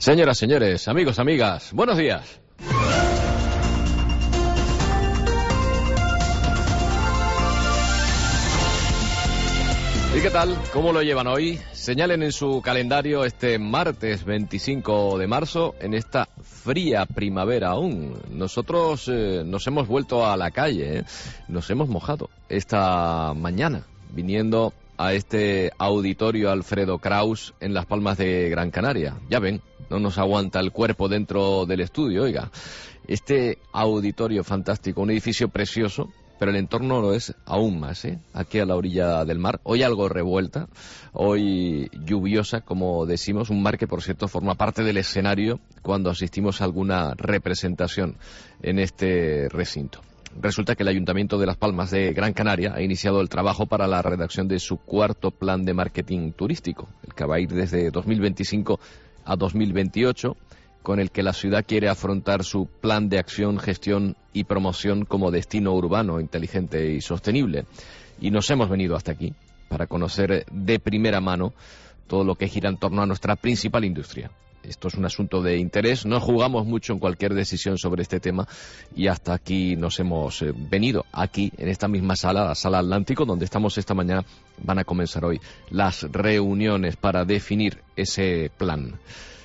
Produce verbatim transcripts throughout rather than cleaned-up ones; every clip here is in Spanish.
Señoras, señores, amigos, amigas, buenos días. ¿Y qué tal? ¿Cómo lo llevan hoy? Señalen en su calendario este martes veinticinco de marzo, en esta fría primavera aún. Nosotros eh, nos hemos vuelto a la calle, ¿eh? Nos hemos mojado esta mañana, viniendo a este auditorio Alfredo Kraus en Las Palmas de Gran Canaria. Ya ven, no nos aguanta el cuerpo dentro del estudio, oiga. Este auditorio fantástico, un edificio precioso, pero el entorno lo es aún más, ¿eh? Aquí a la orilla del mar, hoy algo revuelta, hoy lluviosa, como decimos, un mar que, por cierto, forma parte del escenario cuando asistimos a alguna representación en este recinto. Resulta que el Ayuntamiento de Las Palmas de Gran Canaria ha iniciado el trabajo para la redacción de su cuarto plan de marketing turístico, el que va a ir desde dos mil veinticinco a dos mil veintiocho, con el que la ciudad quiere afrontar su plan de acción, gestión y promoción como destino urbano, inteligente y sostenible. Y nos hemos venido hasta aquí para conocer de primera mano todo lo que gira en torno a nuestra principal industria. Esto es un asunto de interés, no jugamos mucho en cualquier decisión sobre este tema y hasta aquí nos hemos eh, venido, aquí en esta misma sala, la Sala Atlántico, donde estamos esta mañana. Van a comenzar hoy las reuniones para definir ese plan.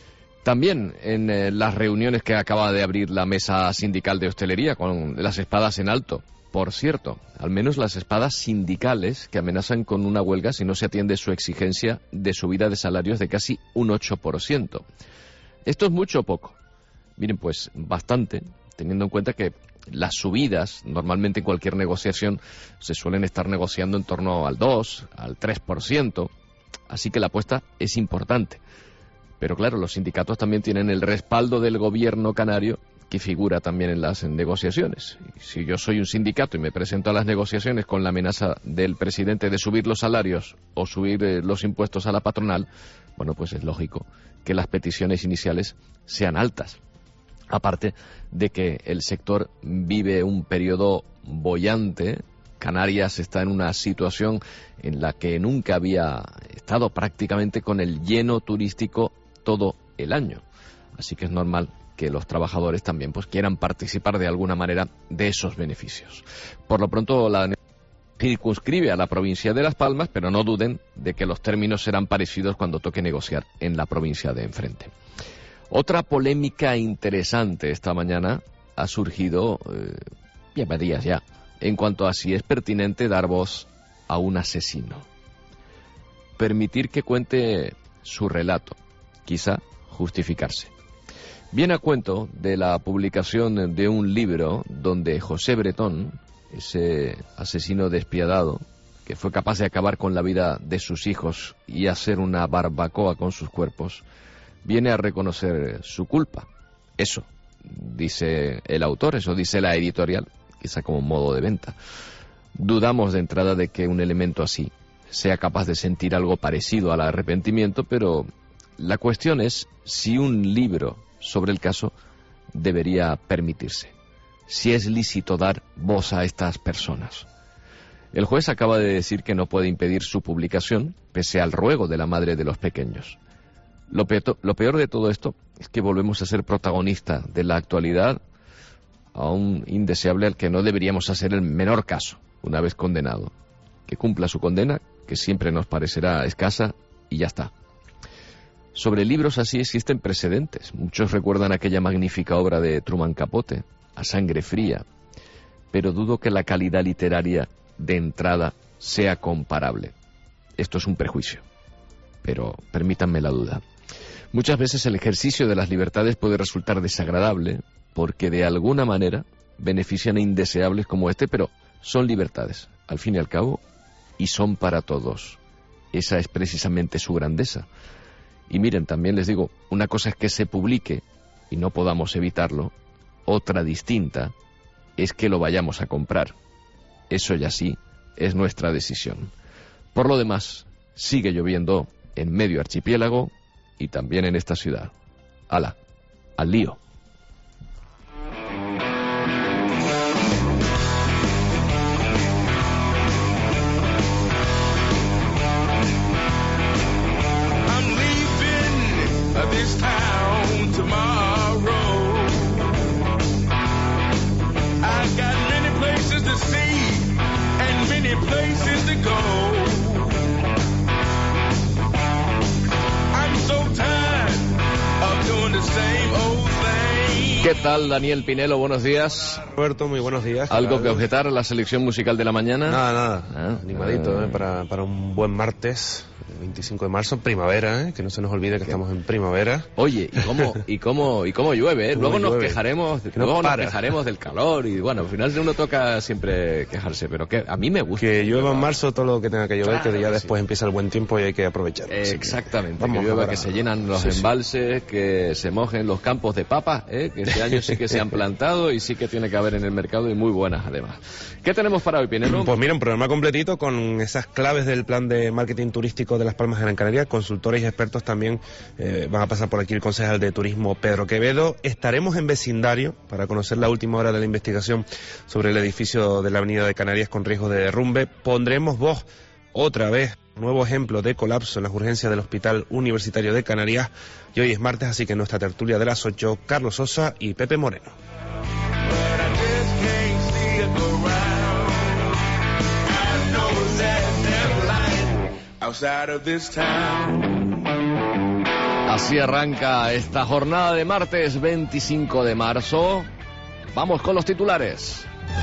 También en eh, las reuniones que acaba de abrir la Mesa Sindical de Hostelería, con las espadas en alto. Por cierto, al menos las espadas sindicales que amenazan con una huelga si no se atiende su exigencia de subida de salarios de casi un ocho por ciento. ¿Esto es mucho o poco? Miren, pues bastante, teniendo en cuenta que las subidas, normalmente en cualquier negociación, se suelen estar negociando en torno al dos, al tres por ciento, así que la apuesta es importante. Pero claro, los sindicatos también tienen el respaldo del gobierno canario, que figura también en las negociaciones. Si yo soy un sindicato y me presento a las negociaciones con la amenaza del presidente de subir los salarios o subir eh, los impuestos a la patronal, bueno, pues es lógico que las peticiones iniciales sean altas. Aparte de que el sector vive un periodo boyante. Canarias está en una situación en la que nunca había estado, prácticamente con el lleno turístico todo el año. Así que es normal que los trabajadores también pues quieran participar de alguna manera de esos beneficios. Por lo pronto la circunscribe a la provincia de Las Palmas, pero no duden de que los términos serán parecidos cuando toque negociar en la provincia de enfrente. Otra polémica interesante esta mañana ha surgido, eh, lleva días ya, en cuanto a si es pertinente dar voz a un asesino. Permitir que cuente su relato, quizá justificarse. Viene a cuento de la publicación de un libro donde José Bretón, ese asesino despiadado, que fue capaz de acabar con la vida de sus hijos y hacer una barbacoa con sus cuerpos, viene a reconocer su culpa. Eso dice el autor, eso dice la editorial, quizá como modo de venta. Dudamos de entrada de que un elemento así sea capaz de sentir algo parecido al arrepentimiento, pero la cuestión es si un libro sobre el caso debería permitirse, si es lícito dar voz a estas personas. El juez acaba de decir que no puede impedir su publicación, pese al ruego de la madre de los pequeños. Lo peor, lo peor de todo esto es que volvemos a ser protagonistas de la actualidad, a un indeseable al que no deberíamos hacer el menor caso, una vez condenado. Que cumpla su condena, que siempre nos parecerá escasa, y ya está. Sobre libros así existen precedentes. Muchos recuerdan aquella magnífica obra de Truman Capote, A Sangre Fría, pero dudo que la calidad literaria de entrada sea comparable. Esto es un prejuicio, pero permítanme la duda. Muchas veces el ejercicio de las libertades puede resultar desagradable porque de alguna manera benefician a indeseables como este, pero son libertades, al fin y al cabo, y son para todos. Esa es precisamente su grandeza. Y miren, también les digo, una cosa es que se publique y no podamos evitarlo, otra distinta es que lo vayamos a comprar. Eso ya sí es nuestra decisión. Por lo demás, sigue lloviendo en medio archipiélago y también en esta ciudad. ¡Hala! ¡Al lío! this town. ¿Qué tal, Daniel Pinelo? Buenos días. Roberto, muy buenos días. ¿Algo que objetar a la selección musical de la mañana? Nada, nada. Ah, Animadito, ah. ¿eh? para, para un buen martes, veinticinco de marzo, primavera, ¿eh? Que no se nos olvide que ¿Qué? estamos en primavera. Oye, ¿y cómo, y cómo, y cómo llueve? ¿eh? ¿Cómo luego llueve? nos quejaremos, Que no luego nos para. quejaremos del calor y bueno, al final uno toca siempre quejarse, pero que a mí me gusta. Que llueva en marzo todo lo que tenga que llover, Claro que ya que después sí. empieza el buen tiempo y hay que aprovechar. Eh, exactamente, Vamos que llueva, ahora. que se llenan los Sí, sí. embalses, que se mojen los campos de papas, ¿eh? Que este año sí que se han plantado y sí que tiene que haber en el mercado y muy buenas además. ¿Qué tenemos para hoy, Pinelo? Pues mira, un programa completito con esas claves del plan de marketing turístico de Las Palmas de Gran Canaria. Consultores y expertos también eh, van a pasar por aquí el concejal de turismo Pedro Quevedo. Estaremos en vecindario para conocer la última hora de la investigación sobre el edificio de la Avenida de Canarias con riesgo de derrumbe. Pondremos voz otra vez, nuevo ejemplo de colapso en las urgencias del Hospital Universitario de Canarias. Y hoy es martes, así que en nuestra tertulia de las ocho, Carlos Sosa y Pepe Moreno. Así arranca esta jornada de martes veinticinco de marzo. Vamos con los titulares.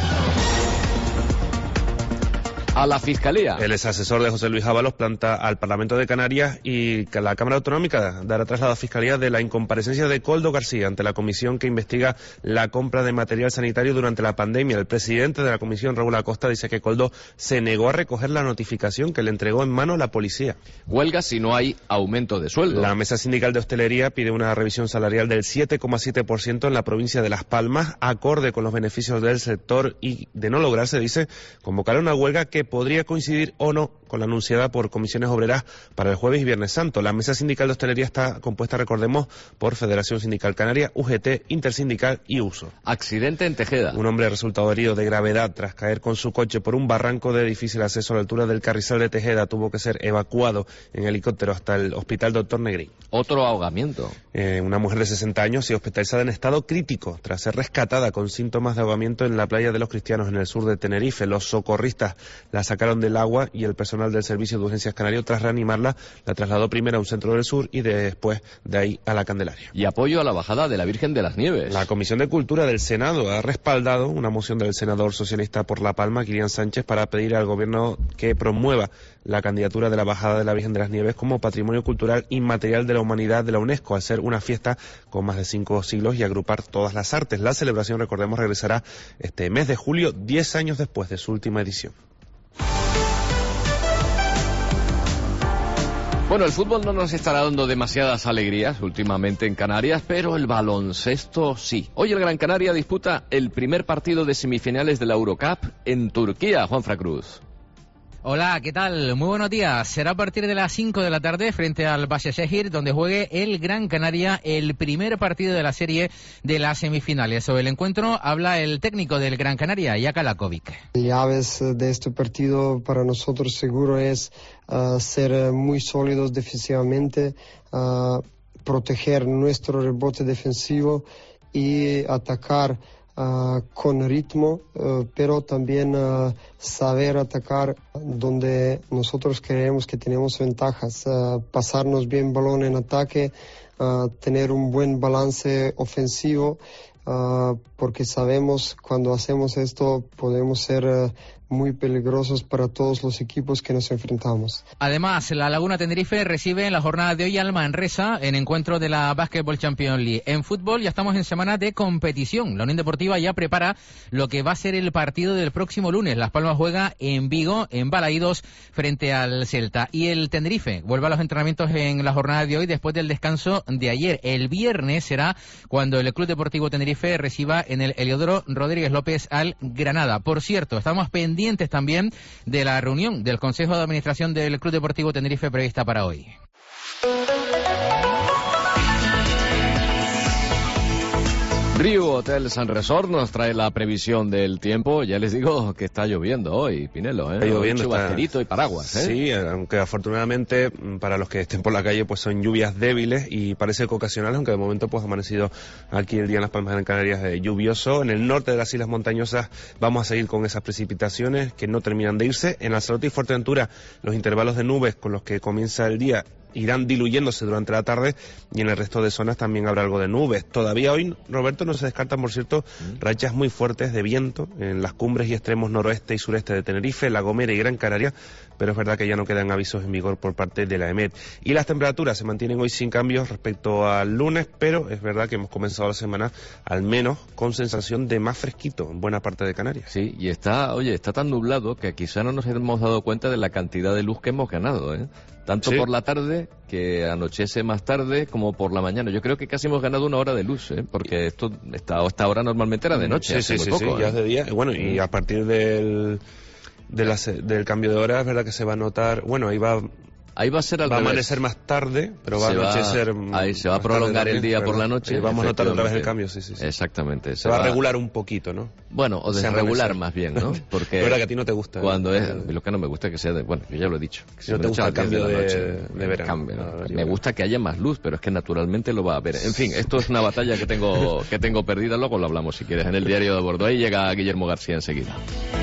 A la Fiscalía. El ex asesor de José Luis Ábalos planta al Parlamento de Canarias y que la Cámara Autonómica dará traslado a Fiscalía de la incomparecencia de Koldo García ante la comisión que investiga la compra de material sanitario durante la pandemia. El presidente de la comisión, Raúl Acosta, dice que Koldo se negó a recoger la notificación que le entregó en mano la policía. Huelga si no hay aumento de sueldo. La Mesa Sindical de Hostelería pide una revisión salarial del siete coma siete por ciento en la provincia de Las Palmas, acorde con los beneficios del sector, y de no lograrse, dice, convocar una huelga que podría coincidir o no con la anunciada por Comisiones Obreras para el jueves y viernes santo. La Mesa Sindical de Hostelería está compuesta, recordemos, por Federación Sindical Canaria, U G T, Intersindical y Uso. Accidente en Tejeda. Un hombre ha resultado herido de gravedad tras caer con su coche por un barranco de difícil acceso a la altura del Carrizal de Tejeda. Tuvo que ser evacuado en helicóptero hasta el Hospital Doctor Negrín. Otro ahogamiento. Eh, una mujer de sesenta años y hospitalizada en estado crítico tras ser rescatada con síntomas de ahogamiento en la playa de los Cristianos, en el sur de Tenerife. Los socorristas la sacaron del agua y el personal del Servicio de Urgencias Canario, tras reanimarla, la trasladó primero a un centro del sur y después de ahí a la Candelaria. Y apoyo a la bajada de la Virgen de las Nieves. La Comisión de Cultura del Senado ha respaldado una moción del senador socialista por La Palma, Kilian Sánchez, para pedir al gobierno que promueva la candidatura de la bajada de la Virgen de las Nieves como Patrimonio Cultural Inmaterial de la Humanidad de la UNESCO, al ser una fiesta con más de cinco siglos y agrupar todas las artes. La celebración, recordemos, regresará este mes de julio, diez años después de su última edición. Bueno, el fútbol no nos estará dando demasiadas alegrías últimamente en Canarias, pero el baloncesto sí. Hoy el Gran Canaria disputa el primer partido de semifinales de la Eurocup en Turquía. Juanfra Cruz. Hola, ¿qué tal? Muy buenos días. Será a partir de las cinco de la tarde frente al Başakşehir, donde juegue el Gran Canaria el primer partido de la serie de las semifinales. Sobre el encuentro habla el técnico del Gran Canaria, Jaka Lakovic. Llaves de este partido para nosotros seguro es uh, ser muy sólidos defensivamente, uh, proteger nuestro rebote defensivo y atacar Uh, con ritmo, uh, pero también uh, saber atacar donde nosotros creemos que tenemos ventajas, uh, pasarnos bien balón en ataque, uh, tener un buen balance ofensivo, uh, porque sabemos cuando hacemos esto podemos ser uh, muy peligrosos para todos los equipos que nos enfrentamos. Además, la Laguna Tenerife recibe en la jornada de hoy al Manresa en encuentro de la Basketball Champions League. En fútbol ya estamos en semana de competición. La Unión Deportiva ya prepara lo que va a ser el partido del próximo lunes. Las Palmas juega en Vigo, en Balaídos, frente al Celta. Y el Tenerife vuelve a los entrenamientos en la jornada de hoy después del descanso de ayer. El viernes será cuando el Club Deportivo Tenerife reciba en el Heliodoro Rodríguez López al Granada. Por cierto, estamos pendientes pendientes también de la reunión del Consejo de Administración del Club Deportivo Tenerife prevista para hoy. Riu Hotels and Resort nos trae la previsión del tiempo. Ya les digo que está lloviendo hoy, Pinelo, ¿eh? Está lloviendo, chubasquerito y paraguas, ¿eh? Sí, aunque afortunadamente para los que estén por la calle pues son lluvias débiles y parece que ocasionales, aunque de momento pues ha amanecido aquí el día en Las Palmas de Gran Canarias eh, lluvioso. En el norte de las islas montañosas vamos a seguir con esas precipitaciones que no terminan de irse. En Lanzarote y Fuerteventura los intervalos de nubes con los que comienza el día irán diluyéndose durante la tarde y en el resto de zonas también habrá algo de nubes. Todavía hoy, Roberto, no se descartan, por cierto, rachas muy fuertes de viento en las cumbres y extremos noroeste y sureste de Tenerife, La Gomera y Gran Canaria, pero es verdad que ya no quedan avisos en vigor por parte de la EMET. Y las temperaturas se mantienen hoy sin cambios respecto al lunes, pero es verdad que hemos comenzado la semana al menos con sensación de más fresquito en buena parte de Canarias. Sí, y está, oye, está tan nublado que quizá no nos hemos dado cuenta de la cantidad de luz que hemos ganado, ¿eh? Tanto sí. por la tarde, que anochece más tarde, como por la mañana. Yo creo que casi hemos ganado una hora de luz, ¿eh? Porque esto, esta, esta hora normalmente era de noche, sí, hace sí, muy sí, poco, sí, ¿eh? ya es de día. Bueno, y a partir del, de la, del cambio de hora, es verdad que se va a notar, bueno, ahí va... Ahí va a ser al Va a revés. amanecer más tarde, pero va a anochecer. Ahí se va a prolongar el día por la noche. Ahí vamos a notar otra vez el cambio, sí, sí. sí. Exactamente. Se, se va a regular un poquito, ¿no? Bueno, o desregular más bien, ¿no? Porque. Es verdad que a ti no te gusta. Cuando es. Lo que no me gusta es que sea de. Bueno, yo ya lo he dicho. Que si no te gusta el cambio de, de, de verano. Cambio, ¿no? Me gusta que haya más luz, pero es que naturalmente lo va a haber. En fin, esto es una batalla que tengo, que tengo perdida. Luego lo hablamos si quieres en el diario de bordo. Ahí llega Guillermo García enseguida.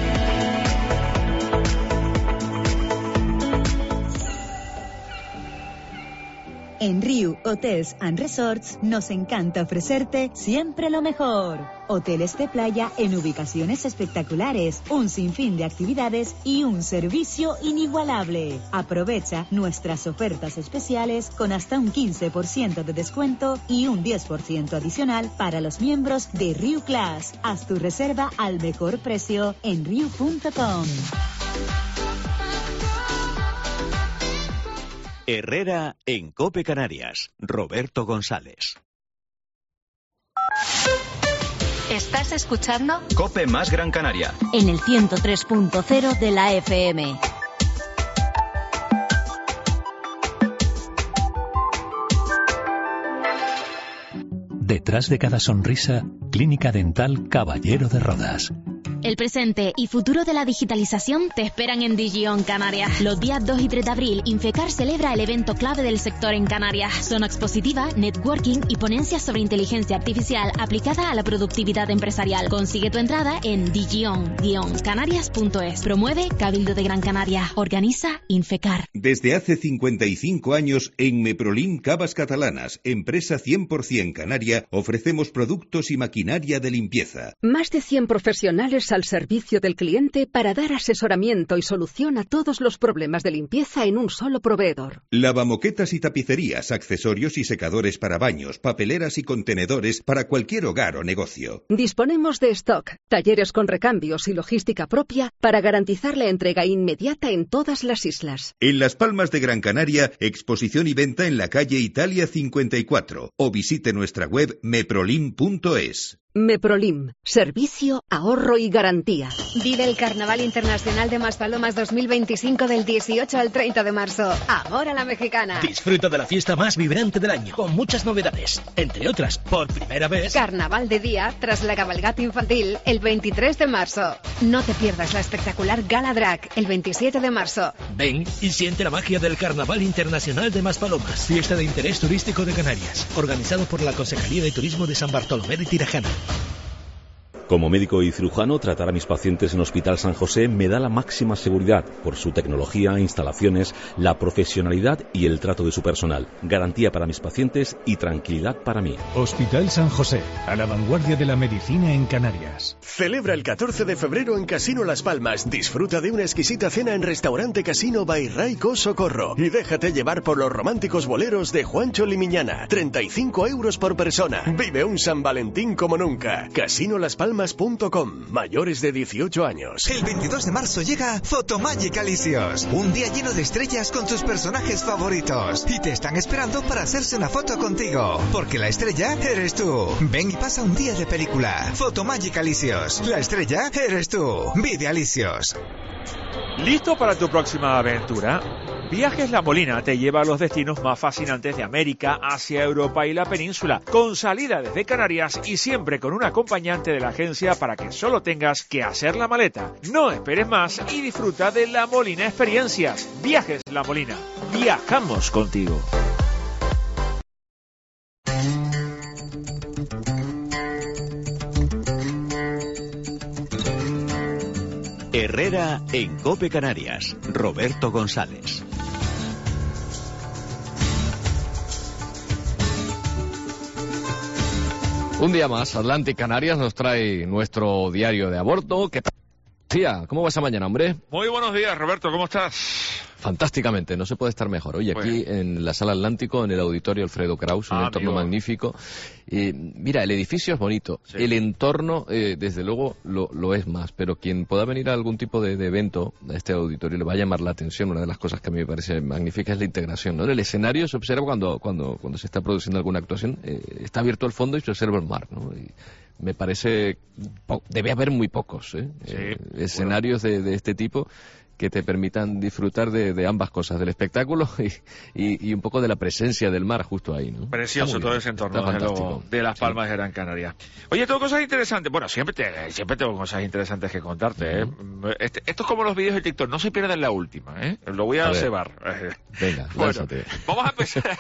En Riu Hotels and Resorts nos encanta ofrecerte siempre lo mejor. Hoteles de playa en ubicaciones espectaculares, un sinfín de actividades y un servicio inigualable. Aprovecha nuestras ofertas especiales con hasta un quince por ciento de descuento y un diez por ciento adicional para los miembros de Riu Class. Haz tu reserva al mejor precio en riu punto com. Herrera en COPE Canarias. Roberto González. ¿Estás escuchando? COPE más Gran Canaria. En el ciento tres punto cero de la F M. Detrás de cada sonrisa, Clínica Dental Caballero de Rodas. El presente y futuro de la digitalización te esperan en Digion Canarias. Los días dos y tres de abril, Infecar celebra el evento clave del sector en Canarias. Zona expositiva, networking y ponencias sobre inteligencia artificial aplicada a la productividad empresarial. Consigue tu entrada en digion guion canarias punto es. Promueve Cabildo de Gran Canaria. Organiza Infecar. Desde hace cincuenta y cinco años, en Meprolim Cavas Catalanas, empresa cien por ciento canaria, ofrecemos productos y maquinaria de limpieza. Más de cien profesionales al servicio del cliente para dar asesoramiento y solución a todos los problemas de limpieza en un solo proveedor. Lavamoquetas y tapicerías, accesorios y secadores para baños, papeleras y contenedores para cualquier hogar o negocio. Disponemos de stock, talleres con recambios y logística propia para garantizar la entrega inmediata en todas las islas. En Las Palmas de Gran Canaria, exposición y venta en la calle Italia cincuenta y cuatro o visite nuestra web meprolim punto es. Meprolim, servicio, ahorro y garantía. Vive el Carnaval Internacional de Maspalomas dos mil veinticinco del dieciocho al treinta de marzo. Ahora la mexicana. Disfruta de la fiesta más vibrante del año, con muchas novedades. Entre otras, por primera vez... Carnaval de día, tras la cabalgata infantil, el veintitrés de marzo. No te pierdas la espectacular Gala Drag, el veintisiete de marzo. Ven y siente la magia del Carnaval Internacional de Maspalomas, fiesta de interés turístico de Canarias, organizado por la Consejería de Turismo de San Bartolomé de Tirajana. Como médico y cirujano, tratar a mis pacientes en Hospital San José me da la máxima seguridad por su tecnología, instalaciones, la profesionalidad y el trato de su personal. Garantía para mis pacientes y tranquilidad para mí. Hospital San José, a la vanguardia de la medicina en Canarias. Celebra el catorce de febrero en Casino Las Palmas. Disfruta de una exquisita cena en Restaurante Casino by Raico Socorro. Y déjate llevar por los románticos boleros de Juancho Limiñana. treinta y cinco euros por persona. Vive un San Valentín como nunca. Casino Las Palmas. Punto com. Mayores de dieciocho años. El veintidós de marzo llega Photomagic Alicios, un día lleno de estrellas con tus personajes favoritos, y te están esperando para hacerse una foto contigo, porque la estrella eres tú. Ven y pasa un día de película. Photomagic Alicios, la estrella eres tú. Vive Alicios. ¿Listo para tu próxima aventura? Viajes La Molina te lleva a los destinos más fascinantes de América, Asia, Europa y la península, con salida desde Canarias y siempre con un acompañante de la agencia para que solo tengas que hacer la maleta. No esperes más y disfruta de La Molina Experiencias. Viajes La Molina. Viajamos contigo. Herrera en COPE Canarias. Roberto González. Un día más, Atlantic Canarias nos trae nuestro diario de aborto. ¿Qué tal? Tía, ¿cómo va esa mañana, hombre? Muy buenos días, Roberto, ¿cómo estás? Fantásticamente, no se puede estar mejor. Oye, Bueno. aquí en la Sala Atlántico, en el auditorio Alfredo Kraus, un Ah, entorno amigo. magnífico. Eh, mira, el edificio es bonito, Sí. el entorno, eh, desde luego, lo, lo es más, pero quien pueda venir a algún tipo de, de evento a este auditorio le va a llamar la atención. Una de las cosas que a mí me parece magnífica es la integración, ¿no? En el escenario se observa cuando, cuando, cuando se está produciendo alguna actuación, eh, está abierto el fondo y se observa el mar, ¿no? Y me parece, po- debe haber muy pocos, ¿eh? Sí, Eh, escenarios de, de este tipo que te permitan disfrutar de, de ambas cosas, del espectáculo y, y, y un poco de la presencia del mar justo ahí, ¿no? Precioso Está muy todo bien, ese entorno, está desde luego, fantástico. de Las Palmas de Gran Canaria. Oye, tengo cosas interesantes. Bueno, siempre te, siempre tengo cosas interesantes que contarte, ¿eh? Este- esto es como los vídeos de TikTok, no se pierdan la última, ¿eh? Lo voy a, A ver. cebar. Venga, Bueno, lánzate. vamos a empezar.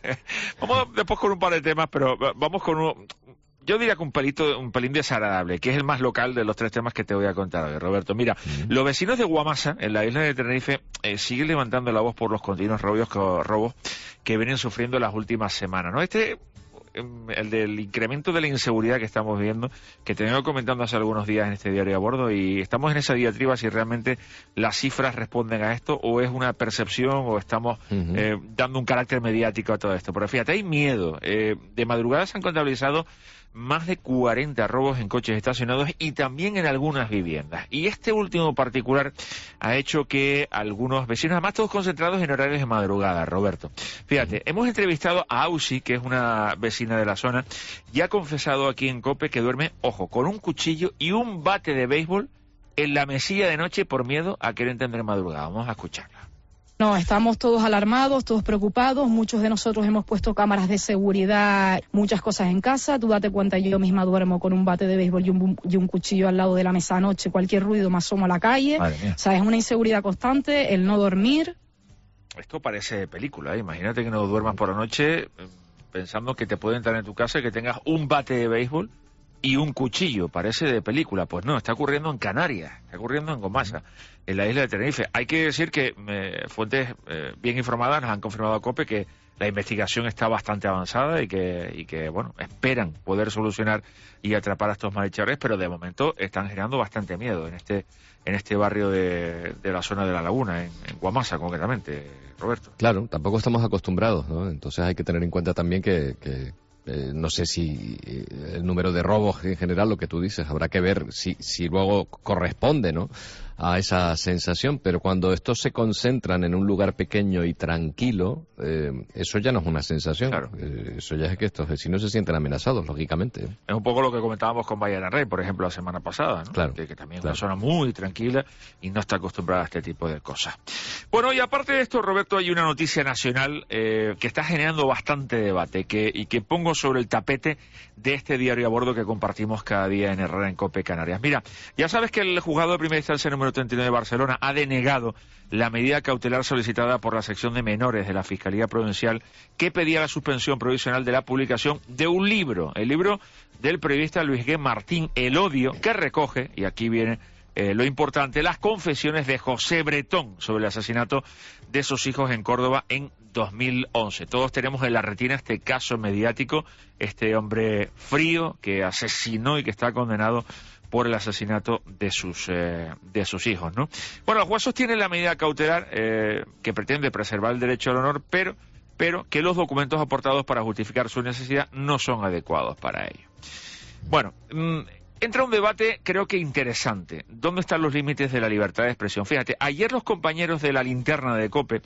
Vamos después con un par de temas, pero vamos con uno. Yo diría que un pelito, un pelín desagradable, que es el más local de los tres temas que te voy a contar hoy, Roberto. Mira, los vecinos de Guamasa, en la isla de Tenerife, eh, siguen levantando la voz por los continuos robos, robos que vienen sufriendo las últimas semanas, ¿no? Este, eh, el del incremento de la inseguridad que estamos viendo, que te vengo comentando hace algunos días en este diario a bordo, y estamos en esa diatriba si realmente las cifras responden a esto, o es una percepción, o estamos Ujú. eh, dando un carácter mediático a todo esto. Pero fíjate, hay miedo. Eh, de madrugada se han contabilizado más de cuarenta robos en coches estacionados y también en algunas viviendas. Y este último particular ha hecho que algunos vecinos, además todos concentrados en horarios de madrugada, Roberto. Fíjate, hemos entrevistado a Ausi, que es una vecina de la zona, y ha confesado aquí en COPE que duerme, ojo, con un cuchillo y un bate de béisbol en la mesilla de noche por miedo a querer entender madrugada. Vamos a escucharla. No, estamos todos alarmados, todos preocupados. Muchos de nosotros hemos puesto cámaras de seguridad, muchas cosas en casa. Tú date cuenta, yo misma duermo con un bate de béisbol y un, y un cuchillo al lado de la mesa anoche. Cualquier ruido me asomo a la calle. Madre mía. O sea, es una inseguridad constante, el no dormir. Esto parece película, ¿eh? Imagínate que no duermas por la noche eh, pensando que te puede entrar en tu casa y que tengas un bate de béisbol y un cuchillo. Parece de película. Pues no, está ocurriendo en Canarias, está ocurriendo en Gomasa, en la isla de Tenerife. Hay que decir que eh, fuentes eh, bien informadas nos han confirmado a COPE que la investigación está bastante avanzada y que, y que, bueno, esperan poder solucionar y atrapar a estos malhechores, pero de momento están generando bastante miedo en este en este barrio de, de la zona de la Laguna, en, en Guamasa concretamente, Roberto. Claro, tampoco estamos acostumbrados, ¿no? Entonces hay que tener en cuenta también que, que eh, no sé si eh, el número de robos en general, lo que tú dices, habrá que ver si, si luego corresponde, ¿no?, a esa sensación, pero cuando estos se concentran en un lugar pequeño y tranquilo, eh, eso ya no es una sensación. Claro. Eh, eso ya es que estos vecinos se sienten amenazados, lógicamente. Es un poco lo que comentábamos con Bahía del Rey, por ejemplo, la semana pasada, ¿no? Claro, que, que también claro. es una zona muy tranquila y no está acostumbrada a este tipo de cosas. Bueno, y aparte de esto, Roberto, hay una noticia nacional eh, que está generando bastante debate que, y que pongo sobre el tapete de este diario a bordo que compartimos cada día en Herrera en COPE Canarias. Mira, ya sabes que el juzgado de primera instancia número treinta y nueve de Barcelona ha denegado la medida cautelar solicitada por la sección de menores de la Fiscalía Provincial que pedía la suspensión provisional de la publicación de un libro, el libro del periodista Luis G. Martín, El odio, que recoge, y aquí viene eh, lo importante, las confesiones de José Bretón sobre el asesinato de sus hijos en Córdoba en dos mil once. Todos tenemos en la retina este caso mediático, este hombre frío que asesinó y que está condenado por el asesinato de sus eh, de sus hijos, ¿no? Bueno, los jueces tienen la medida cautelar eh, que pretende preservar el derecho al honor, pero pero que los documentos aportados para justificar su necesidad no son adecuados para ello. Bueno, mmm, entra un debate creo que interesante. ¿Dónde están los límites de la libertad de expresión? Fíjate, ayer los compañeros de la linterna de COPE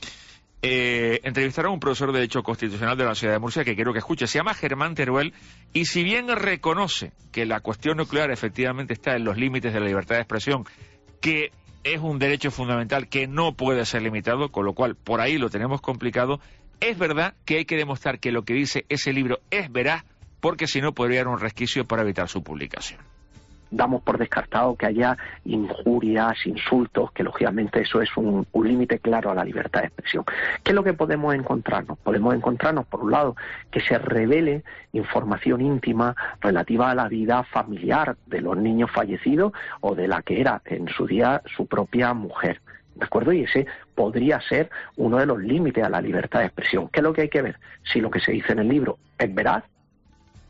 Eh, entrevistaron a un profesor de Derecho Constitucional de la ciudad de Murcia que quiero que escuche, se llama Germán Teruel, y si bien reconoce que la cuestión nuclear efectivamente está en los límites de la libertad de expresión, que es un derecho fundamental que no puede ser limitado, con lo cual por ahí lo tenemos complicado, es verdad que hay que demostrar que lo que dice ese libro es veraz, porque si no podría haber un resquicio para evitar su publicación. Damos por descartado que haya injurias, insultos, que lógicamente eso es un, un límite claro a la libertad de expresión. ¿Qué es lo que podemos encontrarnos? Podemos encontrarnos, por un lado, que se revele información íntima relativa a la vida familiar de los niños fallecidos o de la que era en su día su propia mujer. ¿De acuerdo? Y ese podría ser uno de los límites a la libertad de expresión. ¿Qué es lo que hay que ver? Si lo que se dice en el libro es veraz,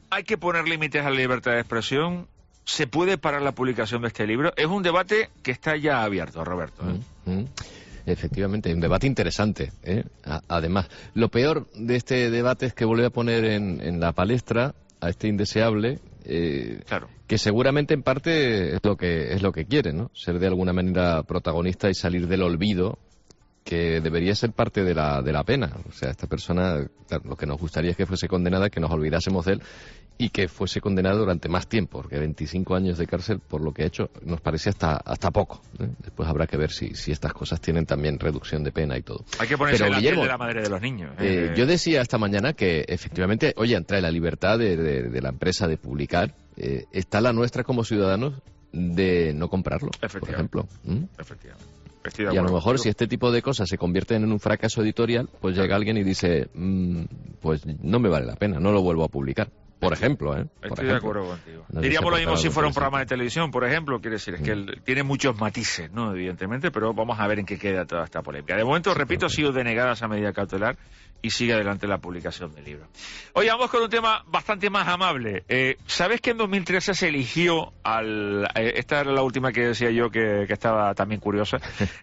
¿Hay que poner límites a la libertad de expresión? ¿Se puede parar la publicación de este libro? Es un debate que está ya abierto, Roberto, ¿eh? Mm-hmm. Efectivamente, un debate interesante, ¿eh? A- además, lo peor de este debate es que vuelve a poner en, en la palestra a este indeseable, eh, claro. que seguramente en parte es lo que es lo que quiere, ¿no? Ser de alguna manera protagonista y salir del olvido, que debería ser parte de la de la pena. O sea, esta persona, claro, lo que nos gustaría es que fuese condenada, que nos olvidásemos de él y que fuese condenada durante más tiempo, porque veinticinco años de cárcel por lo que ha hecho nos parece hasta hasta poco, ¿eh? Después habrá que ver si si estas cosas tienen también reducción de pena y todo. Hay que ponerse Pero, en la Guillermo, piel de la madre de los niños. eh, ¿eh? yo decía esta mañana que efectivamente, oye, entre la libertad de, de, de la empresa de publicar, eh, está la nuestra como ciudadanos de no comprarlo, por ejemplo. ¿Mm? Efectivamente. Estoy de Y a lo acuerdo mejor contigo. si este tipo de cosas se convierten en un fracaso editorial, pues llega alguien y dice, mm, pues no me vale la pena, no lo vuelvo a publicar. Por ejemplo, ¿eh? Por Estoy de ejemplo. acuerdo contigo. No Diríamos lo sé mismo por qué si fuera un algo programa de televisión, por ejemplo. Quiere decir, es que él tiene muchos matices, ¿no? Evidentemente, pero vamos a ver en qué queda toda esta polémica. De momento, repito, ha sido denegada esa medida cautelar y sigue adelante la publicación del libro. Hoy vamos con un tema bastante más amable. Eh, ¿Sabes que en dos mil trece se eligió al... eh, esta era la última que decía yo que, que estaba también curiosa.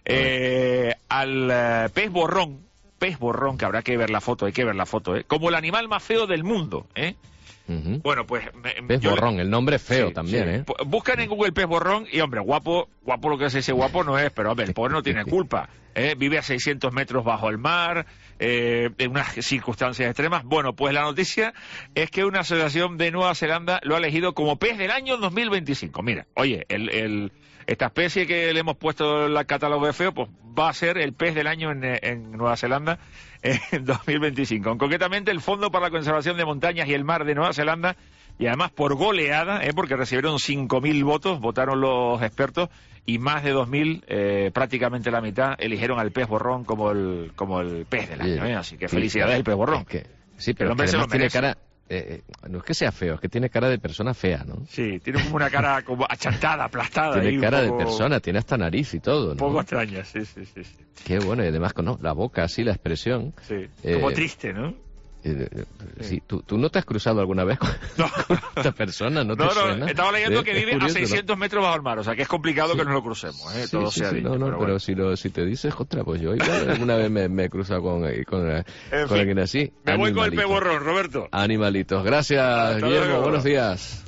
Eh, al eh, pez borrón, pez borrón, que habrá que ver la foto, hay que ver la foto, ¿eh? Como el animal más feo del mundo, ¿eh? Ujú. Bueno, pues... me- Pez yo- borrón, el nombre es feo Sí, también, sí. ¿eh? Pu- Buscan en Google pez borrón y, hombre, guapo, guapo lo que se dice guapo no es, pero, hombre, el pobre no tiene culpa. ¿eh? Vive a seiscientos metros bajo el mar, eh, en unas circunstancias extremas. Bueno, pues la noticia es que una asociación de Nueva Zelanda lo ha elegido como pez del año dos mil veinticinco. Mira, oye, el, el, esta especie que le hemos puesto en el catálogo de feo, pues va a ser el pez del año en, en Nueva Zelanda en dos mil veinticinco. Concretamente, el Fondo para la Conservación de Montañas y el Mar de Nueva Zelanda, y además por goleada, ¿eh? porque recibieron cinco mil votos, votaron los expertos, y más de dos mil, eh, prácticamente la mitad, eligieron al pez borrón como el como el pez del año. ¿eh? Así que Sí, felicidades claro. al pez borrón. Es que- sí, pero El hombre es que se lo además tiene merece. cara... eh, eh, no es que sea feo, es que tiene cara de persona fea, ¿no? Sí, tiene como una cara como achantada, aplastada. Tiene ahí, un cara poco- de persona, tiene hasta nariz y todo, Un ¿no? poco extraña, sí, sí, sí. sí. Qué bueno, y además con ¿no? la boca así, la expresión. Sí, Eh, como triste, ¿no? eh, eh, sí, ¿tú, ¿Tú no te has cruzado alguna vez con, con esta persona? ¿No te No, no, suena? estaba leyendo Eh, que es vive curioso, a ¿no? seiscientos metros bajo el mar, o sea que es complicado Sí. que nos lo crucemos, ¿eh? Sí, todo sí, sea sí, dicho, no, no, pero pero, bueno. si, lo, si te dices, ostras, pues yo igual alguna vez me, me he cruzado con, con, En con fin, alguien así. Me voy con el pez Animalitos. borrón, Roberto. Animalitos. Gracias, Hasta Guillermo. luego. Buenos días.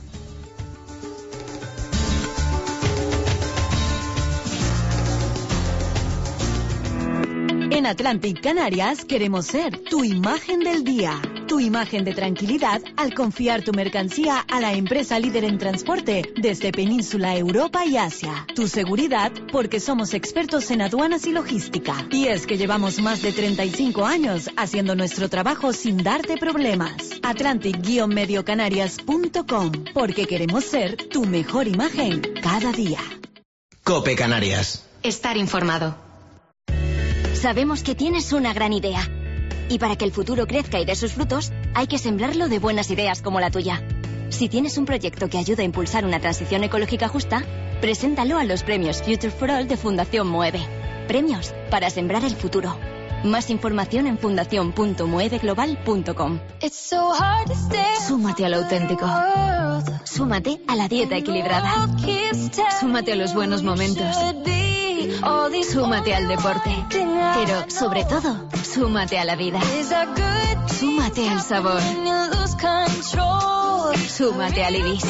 En Atlantic Canarias queremos ser tu imagen del día. Tu imagen de tranquilidad al confiar tu mercancía a la empresa líder en transporte desde Península, Europa y Asia. Tu seguridad porque somos expertos en aduanas y logística. Y es que llevamos más de treinta y cinco años haciendo nuestro trabajo sin darte problemas. Atlantic Medio Canarias punto com, porque queremos ser tu mejor imagen cada día. Cope Canarias. Estar informado. Sabemos que tienes una gran idea. Y para que el futuro crezca y dé sus frutos, hay que sembrarlo de buenas ideas como la tuya. Si tienes un proyecto que ayuda a impulsar una transición ecológica justa, preséntalo a los premios Future for All de Fundación Mueve. Premios para sembrar el futuro. Más información en fundación punto mueve global punto com. Súmate a lo auténtico. Súmate a la dieta equilibrada. Súmate a los buenos momentos. Súmate al deporte. Pero, sobre todo, súmate a la vida. Súmate al sabor. Súmate al Ibis.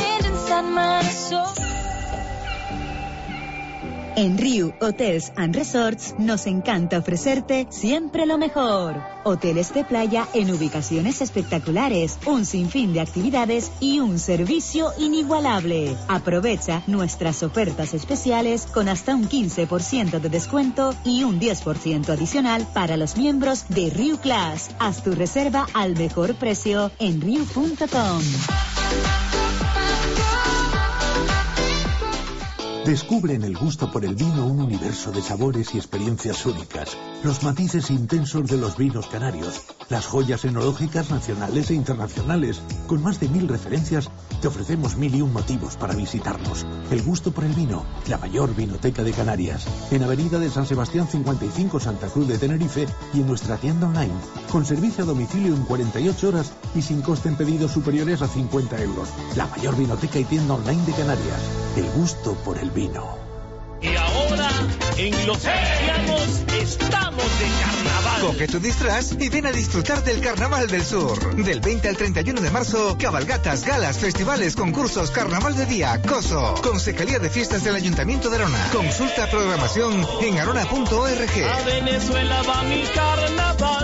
En Riu Hotels and Resorts nos encanta ofrecerte siempre lo mejor. Hoteles de playa en ubicaciones espectaculares, un sinfín de actividades y un servicio inigualable. Aprovecha nuestras ofertas especiales con hasta un quince por ciento de descuento y un diez por ciento adicional para los miembros de Riu Class. Haz tu reserva al mejor precio en riu punto com. Descubre en el gusto por el vino un universo de sabores y experiencias únicas. Los matices intensos de los vinos canarios. Las joyas enológicas nacionales e internacionales. Con más de mil referencias, te ofrecemos mil y un motivos para visitarnos. El gusto por el vino, la mayor vinoteca de Canarias. En Avenida de San Sebastián cincuenta y cinco, Santa Cruz de Tenerife, y en nuestra tienda online. Con servicio a domicilio en cuarenta y ocho horas y sin coste en pedidos superiores a cincuenta euros. La mayor vinoteca y tienda online de Canarias. El gusto por el vino. Y ahora, en Los Cristianos, estamos de carnaval. Coge tu disfraz y ven a disfrutar del Carnaval del Sur. Del veinte al treinta y uno de marzo, cabalgatas, galas, festivales, concursos, carnaval de día, coso. Concejalía de Fiestas del Ayuntamiento de Arona. Consulta programación en arona punto org. A Venezuela va mi carnaval.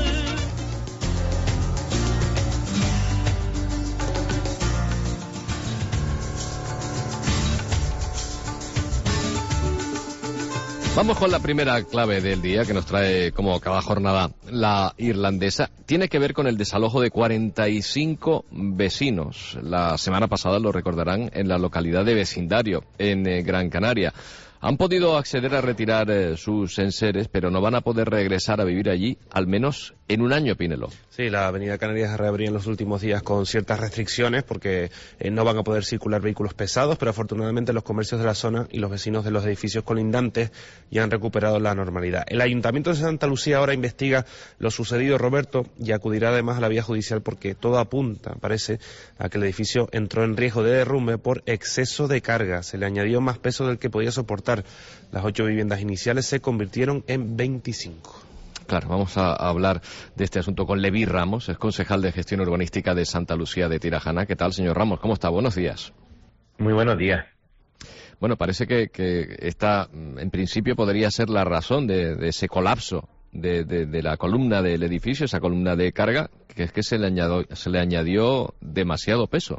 Vamos con la primera clave del día que nos trae como cada jornada la irlandesa. Tiene que ver con el desalojo de cuarenta y cinco vecinos. La semana pasada, lo recordarán, en la localidad de Vecindario, en eh, Gran Canaria. Han podido acceder a retirar eh, sus enseres, pero no van a poder regresar a vivir allí, al menos en un año, Pinelo. Sí, la avenida Canarias se reabría en los últimos días con ciertas restricciones porque eh, no van a poder circular vehículos pesados, pero afortunadamente los comercios de la zona y los vecinos de los edificios colindantes ya han recuperado la normalidad. El Ayuntamiento de Santa Lucía ahora investiga lo sucedido, Roberto, y acudirá además a la vía judicial porque todo apunta, parece, a que el edificio entró en riesgo de derrumbe por exceso de carga. Se le añadió más peso del que podía soportar. Las ocho viviendas iniciales se convirtieron en veinticinco. Claro, vamos a hablar de este asunto con Leví Ramos, es concejal de Gestión Urbanística de Santa Lucía de Tirajana. ¿Qué tal, señor Ramos? ¿Cómo está? Buenos días. Muy buenos días. Bueno, parece que, que esta, en principio, podría ser la razón de, de ese colapso de, de, de la columna del edificio, esa columna de carga, que es que se le añadió, se le añadió demasiado peso.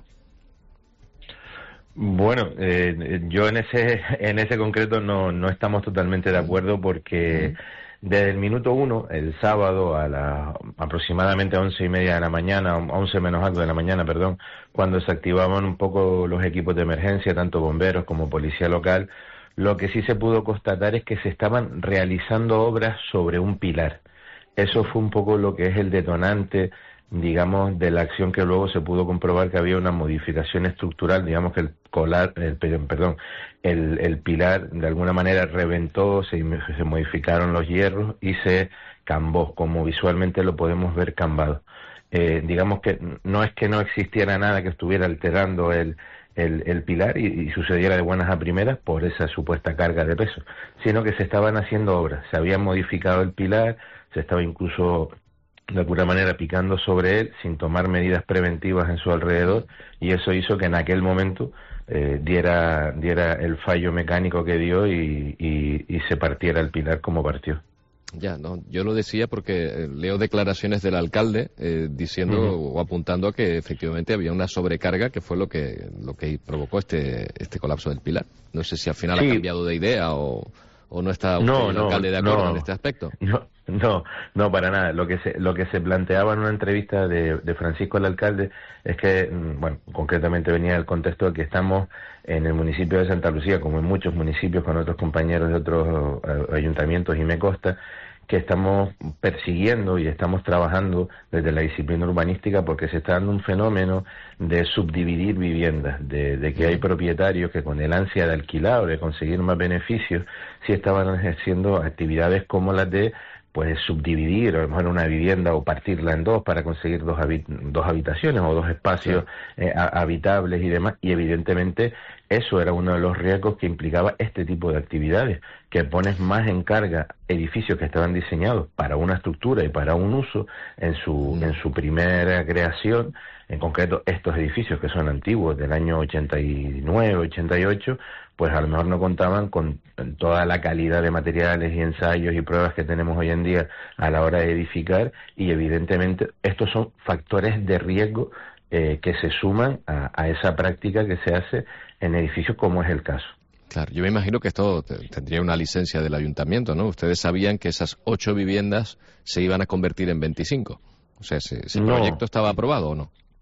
Bueno, eh, yo en ese en ese concreto no, no estamos totalmente de acuerdo porque desde el minuto uno, el sábado a las aproximadamente once y media de la mañana, once menos algo de la mañana, perdón, cuando se activaban un poco los equipos de emergencia, tanto bomberos como policía local, lo que sí se pudo constatar es que se estaban realizando obras sobre un pilar. Eso fue un poco lo que es el detonante, digamos, de la acción que luego se pudo comprobar que había una modificación estructural, digamos que el colar, el, perdón, el, el pilar de alguna manera reventó, se, se modificaron los hierros y se cambó, como visualmente lo podemos ver cambado. Eh, digamos que no es que no existiera nada que estuviera alterando el, el, el pilar y, y sucediera de buenas a primeras por esa supuesta carga de peso, sino que se estaban haciendo obras, se había modificado el pilar, se estaba incluso de alguna manera picando sobre él sin tomar medidas preventivas en su alrededor, y eso hizo que en aquel momento eh, diera diera el fallo mecánico que dio y, y, y se partiera el pilar como partió. Ya, no, yo lo decía porque leo declaraciones del alcalde eh, diciendo uh-huh. o apuntando a que efectivamente había una sobrecarga que fue lo que lo que provocó este este colapso del pilar. No sé si al final sí. ha cambiado de idea o o no está usted no, el no, alcalde de acuerdo no, en este aspecto. No, no, no para nada. Lo que se lo que se planteaba en una entrevista de, de Francisco el alcalde es que, bueno, concretamente venía el contexto de que estamos en el municipio de Santa Lucía, como en muchos municipios con otros compañeros de otros ayuntamientos, y me consta que estamos persiguiendo y estamos trabajando desde la disciplina urbanística porque se está dando un fenómeno de subdividir viviendas, de, de que hay propietarios que con el ansia de alquilar o de conseguir más beneficios sí estaban ejerciendo actividades como las de pues subdividir a lo mejor una vivienda o partirla en dos para conseguir dos, habi- dos habitaciones o dos espacios sí. eh, habitables y demás, y evidentemente eso era uno de los riesgos que implicaba este tipo de actividades, que pones más en carga edificios que estaban diseñados para una estructura y para un uso en su, mm. en su primera creación, en concreto estos edificios que son antiguos del año ochenta y nueve, ochenta y ocho, pues a lo mejor no contaban con toda la calidad de materiales y ensayos y pruebas que tenemos hoy en día a la hora de edificar, y evidentemente estos son factores de riesgo eh, que se suman a, a esa práctica que se hace en edificios como es el caso. Claro, yo me imagino que esto tendría una licencia del ayuntamiento, ¿no? Ustedes sabían que esas ocho viviendas se iban a convertir en veinticinco. O sea, ¿ese, ese no. proyecto estaba aprobado o no?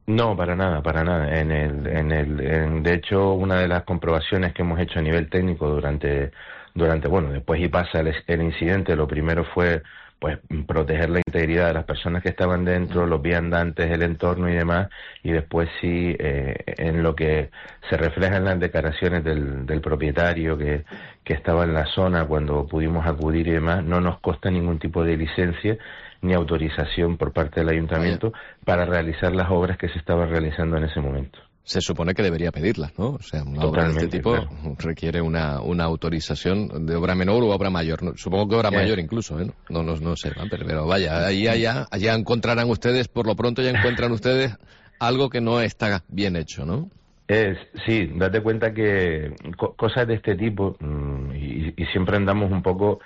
No, para nada, para nada. En el, en el, en, de hecho, una de las comprobaciones que hemos hecho a nivel técnico durante, durante, bueno, después y pasa el, el incidente, lo primero fue, pues, proteger la integridad de las personas que estaban dentro, los viandantes, el entorno y demás, y después sí, eh, en lo que se refleja en las declaraciones del, del propietario que, que estaba en la zona cuando pudimos acudir y demás, no nos consta ningún tipo de licencia ni autorización por parte del ayuntamiento para realizar las obras que se estaban realizando en ese momento. Se supone que debería pedirlas, ¿no? O sea, una Totalmente, obra de este tipo claro. requiere una, una autorización de obra menor u obra mayor. ¿no? Supongo que obra sí. mayor incluso, ¿eh? No, no, no sé, pero, pero vaya, ahí allá, allá encontrarán ustedes, por lo pronto ya encuentran ustedes algo que no está bien hecho, ¿no? Es, sí, date cuenta que co cosas de este tipo, mmm, y, y siempre andamos un poco...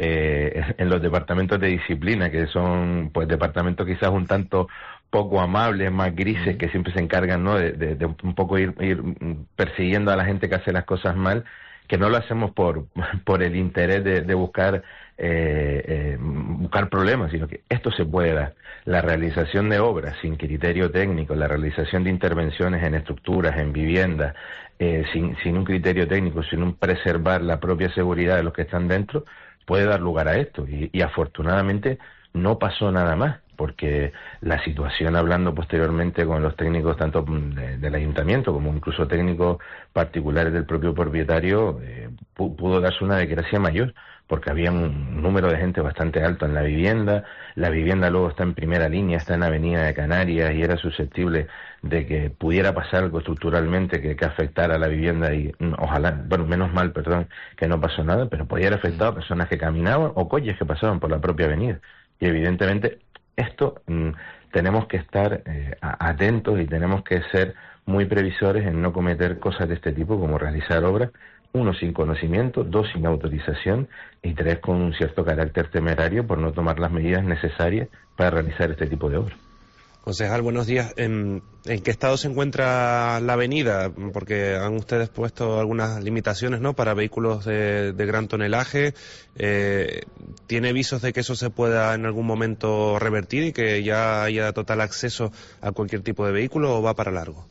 Eh, en los departamentos de disciplina, que son pues departamentos quizás un tanto poco amables, más grises, que siempre se encargan, ¿no?, de, de, de un poco ir, ir persiguiendo a la gente que hace las cosas mal, que no lo hacemos por, por el interés de, de buscar eh, eh, buscar problemas, sino que esto se puede dar. La realización de obras sin criterio técnico, la realización de intervenciones en estructuras, en viviendas, eh, sin, sin un criterio técnico, sin un preservar la propia seguridad de los que están dentro, puede dar lugar a esto, y, y afortunadamente no pasó nada más, porque la situación, hablando posteriormente con los técnicos tanto de, del ayuntamiento como incluso técnicos particulares del propio propietario, eh, pudo darse una desgracia mayor, porque había un número de gente bastante alto en la vivienda, la vivienda luego está en primera línea, está en la avenida de Canarias y era susceptible de que pudiera pasar algo estructuralmente que, que afectara a la vivienda y ojalá, bueno, menos mal, perdón, que no pasó nada, pero podía haber afectado a personas que caminaban o coches que pasaban por la propia avenida. Y evidentemente esto mmm, tenemos que estar eh, atentos y tenemos que ser muy previsores en no cometer cosas de este tipo, como realizar obras, uno, sin conocimiento, dos, sin autorización y tres, con un cierto carácter temerario por no tomar las medidas necesarias para realizar este tipo de obras. Concejal, buenos días. ¿En, ¿En qué estado se encuentra la avenida? Porque han ustedes puesto algunas limitaciones, ¿no?, para vehículos de, de gran tonelaje. Eh, ¿Tiene visos de que eso se pueda en algún momento revertir y que ya haya total acceso a cualquier tipo de vehículo, o va para largo?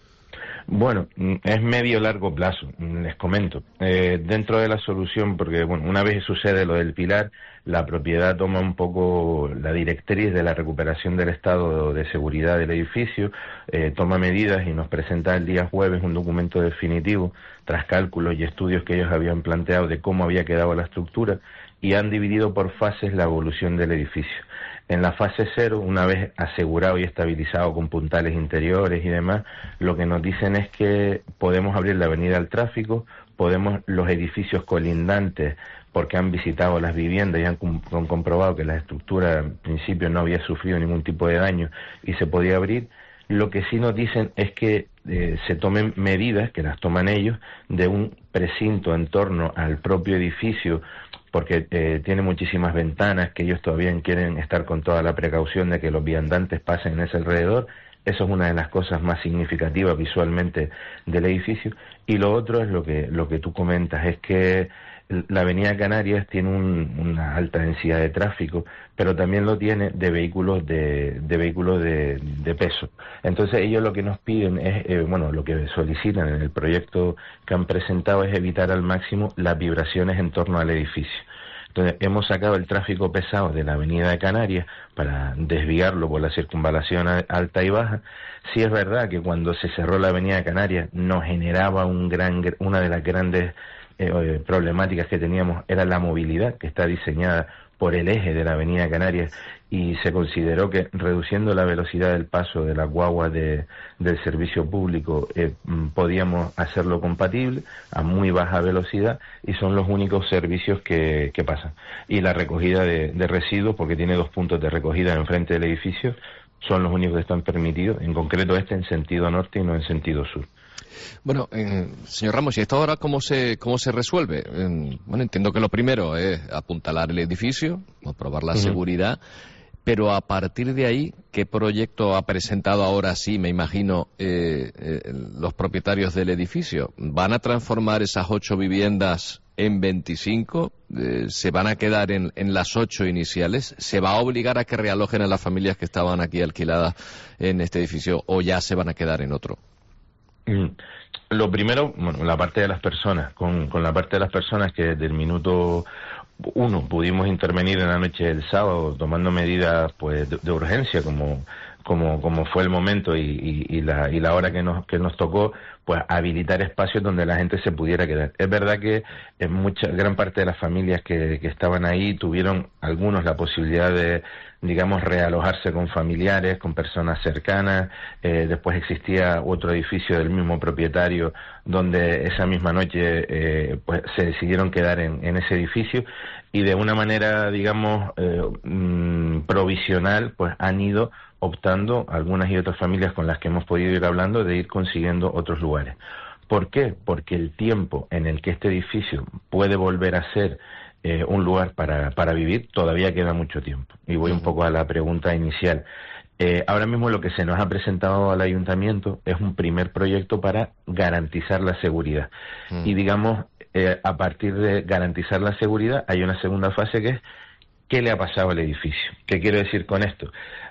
Bueno, es medio largo plazo, les comento. Eh, dentro de la solución, porque bueno, una vez sucede lo del Pilar, la propiedad toma un poco la directriz de la recuperación del estado de seguridad del edificio, eh, toma medidas y nos presenta el día jueves un documento definitivo, tras cálculos y estudios que ellos habían planteado de cómo había quedado la estructura, y han dividido por fases la evolución del edificio. En la fase cero, una vez asegurado y estabilizado con puntales interiores y demás, lo que nos dicen es que podemos abrir la avenida al tráfico, podemos los edificios colindantes, porque han visitado las viviendas y han, han comprobado que la estructura en principio no había sufrido ningún tipo de daño y se podía abrir. Lo que sí nos dicen es que eh, se tomen medidas, que las toman ellos, de un precinto en torno al propio edificio, porque eh, tiene muchísimas ventanas, que ellos todavía quieren estar con toda la precaución de que los viandantes pasen en ese alrededor. Eso es una de las cosas más significativas visualmente del edificio. Y lo otro es lo que, lo que tú comentas, es que la avenida Canarias tiene un, una alta densidad de tráfico, pero también lo tiene de vehículos de, de vehículos de, de peso. Entonces ellos lo que nos piden es, eh, bueno, lo que solicitan en el proyecto que han presentado es evitar al máximo las vibraciones en torno al edificio. Entonces hemos sacado el tráfico pesado de la avenida de Canarias para desviarlo por la circunvalación alta y baja. Sí es verdad que cuando se cerró la avenida de Canarias nos generaba un gran, una de las grandes Eh, problemáticas que teníamos era la movilidad, que está diseñada por el eje de la avenida Canarias, y se consideró que reduciendo la velocidad del paso de las guaguas de, del servicio público eh, podíamos hacerlo compatible a muy baja velocidad, y son los únicos servicios que, que pasan. Y la recogida de, de residuos, porque tiene dos puntos de recogida enfrente del edificio, son los únicos que están permitidos, en concreto este en sentido norte y no en sentido sur. Bueno, eh, señor Ramos, ¿y esto ahora cómo se cómo se resuelve? Eh, bueno, entiendo que lo primero es apuntalar el edificio, probar la uh-huh. seguridad, pero a partir de ahí, ¿qué proyecto ha presentado ahora sí, me imagino, eh, eh, los propietarios del edificio? ¿Van a transformar esas ocho viviendas en veinticinco, eh, se van a quedar en, en las ocho iniciales, se va a obligar a que realojen a las familias que estaban aquí alquiladas en este edificio o ya se van a quedar en otro. Mm. Lo primero, bueno, la parte de las personas, con, con la parte de las personas que desde el minuto uno pudimos intervenir en la noche del sábado tomando medidas pues de, de urgencia como como como fue el momento y, y, y la y la hora que nos que nos tocó, pues habilitar espacios donde la gente se pudiera quedar. Es verdad que en mucha gran parte de las familias que, que estaban ahí tuvieron algunos la posibilidad de, digamos, realojarse con familiares, con personas cercanas. Eh, después existía otro edificio del mismo propietario donde esa misma noche eh, pues se decidieron quedar en, en ese edificio y de una manera, digamos, eh, mmm, provisional, pues han ido optando algunas y otras familias con las que hemos podido ir hablando de ir consiguiendo otros lugares. ¿Por qué? Porque el tiempo en el que este edificio puede volver a ser eh, un lugar para, para vivir todavía queda mucho tiempo. Y voy un poco a la pregunta inicial. Eh, ahora mismo lo que se nos ha presentado al ayuntamiento es un primer proyecto para garantizar la seguridad. Mm. Y digamos, eh, a partir de garantizar la seguridad hay una segunda fase que es ¿qué le ha pasado al edificio? ¿Qué quiero decir con esto?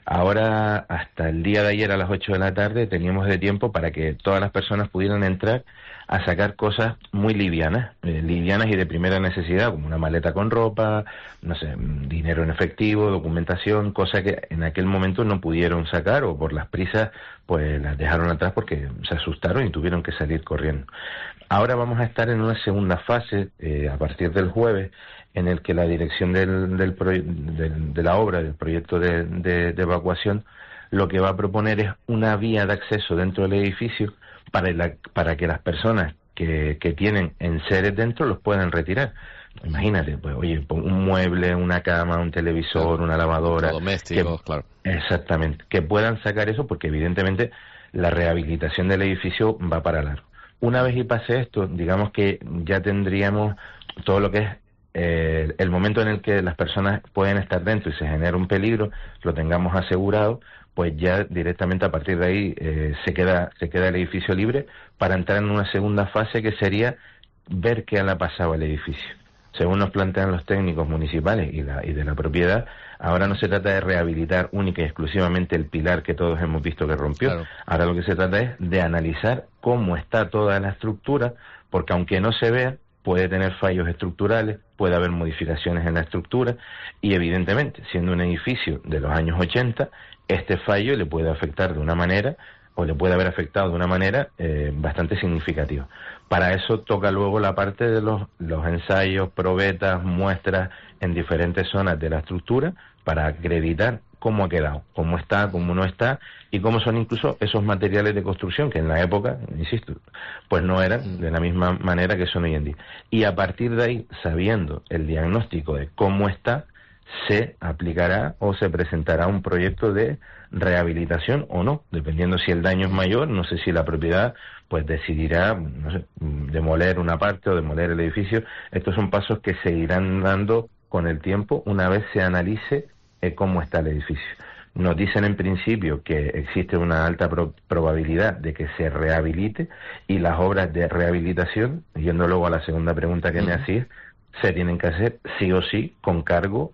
Ahora, hasta el día de ayer a las ocho de la tarde, teníamos de tiempo para que todas las personas pudieran entrar a sacar cosas muy livianas, eh, livianas y de primera necesidad, como una maleta con ropa, no sé, dinero en efectivo, documentación, cosas que en aquel momento no pudieron sacar o por las prisas, pues las dejaron atrás porque se asustaron y tuvieron que salir corriendo. Ahora vamos a estar en una segunda fase, eh, a partir del jueves, en el que la dirección del, del, del de la obra, del proyecto de, de, de evacuación, lo que va a proponer es una vía de acceso dentro del edificio para, la, para que las personas que, que tienen enseres dentro los puedan retirar. Imagínate, pues, oye, un mueble, una cama, un televisor, claro, una lavadora. Domésticos, que, claro. Exactamente. Que puedan sacar eso porque evidentemente la rehabilitación del edificio va para largo. Una vez y pase esto, digamos que ya tendríamos todo lo que es Eh, el momento en el que las personas pueden estar dentro y se genera un peligro, lo tengamos asegurado, pues ya directamente a partir de ahí eh, se queda se queda el edificio libre para entrar en una segunda fase que sería ver qué le ha pasado al edificio. Según nos plantean los técnicos municipales y, la, y de la propiedad, ahora no se trata de rehabilitar única y exclusivamente el pilar que todos hemos visto que rompió. Claro. Ahora lo que se trata es de analizar cómo está toda la estructura, porque aunque no se vea, puede tener fallos estructurales, puede haber modificaciones en la estructura y evidentemente, siendo un edificio de los años ochenta, este fallo le puede afectar de una manera o le puede haber afectado de una manera eh, bastante significativa. Para eso toca luego la parte de los, los ensayos, probetas, muestras en diferentes zonas de la estructura para acreditar cómo ha quedado, cómo está, cómo no está y cómo son incluso esos materiales de construcción que en la época, insisto, pues no eran de la misma manera que son hoy en día. Y a partir de ahí, sabiendo el diagnóstico de cómo está, se aplicará o se presentará un proyecto de rehabilitación o no, dependiendo si el daño es mayor, no sé si la propiedad pues decidirá, no sé, demoler una parte o demoler el edificio. Estos son pasos que se irán dando con el tiempo una vez se analice cómo está el edificio. Nos dicen en principio que existe una alta pro probabilidad de que se rehabilite y las obras de rehabilitación, yendo luego a la segunda pregunta que uh-huh. me hacías, se tienen que hacer sí o sí con cargo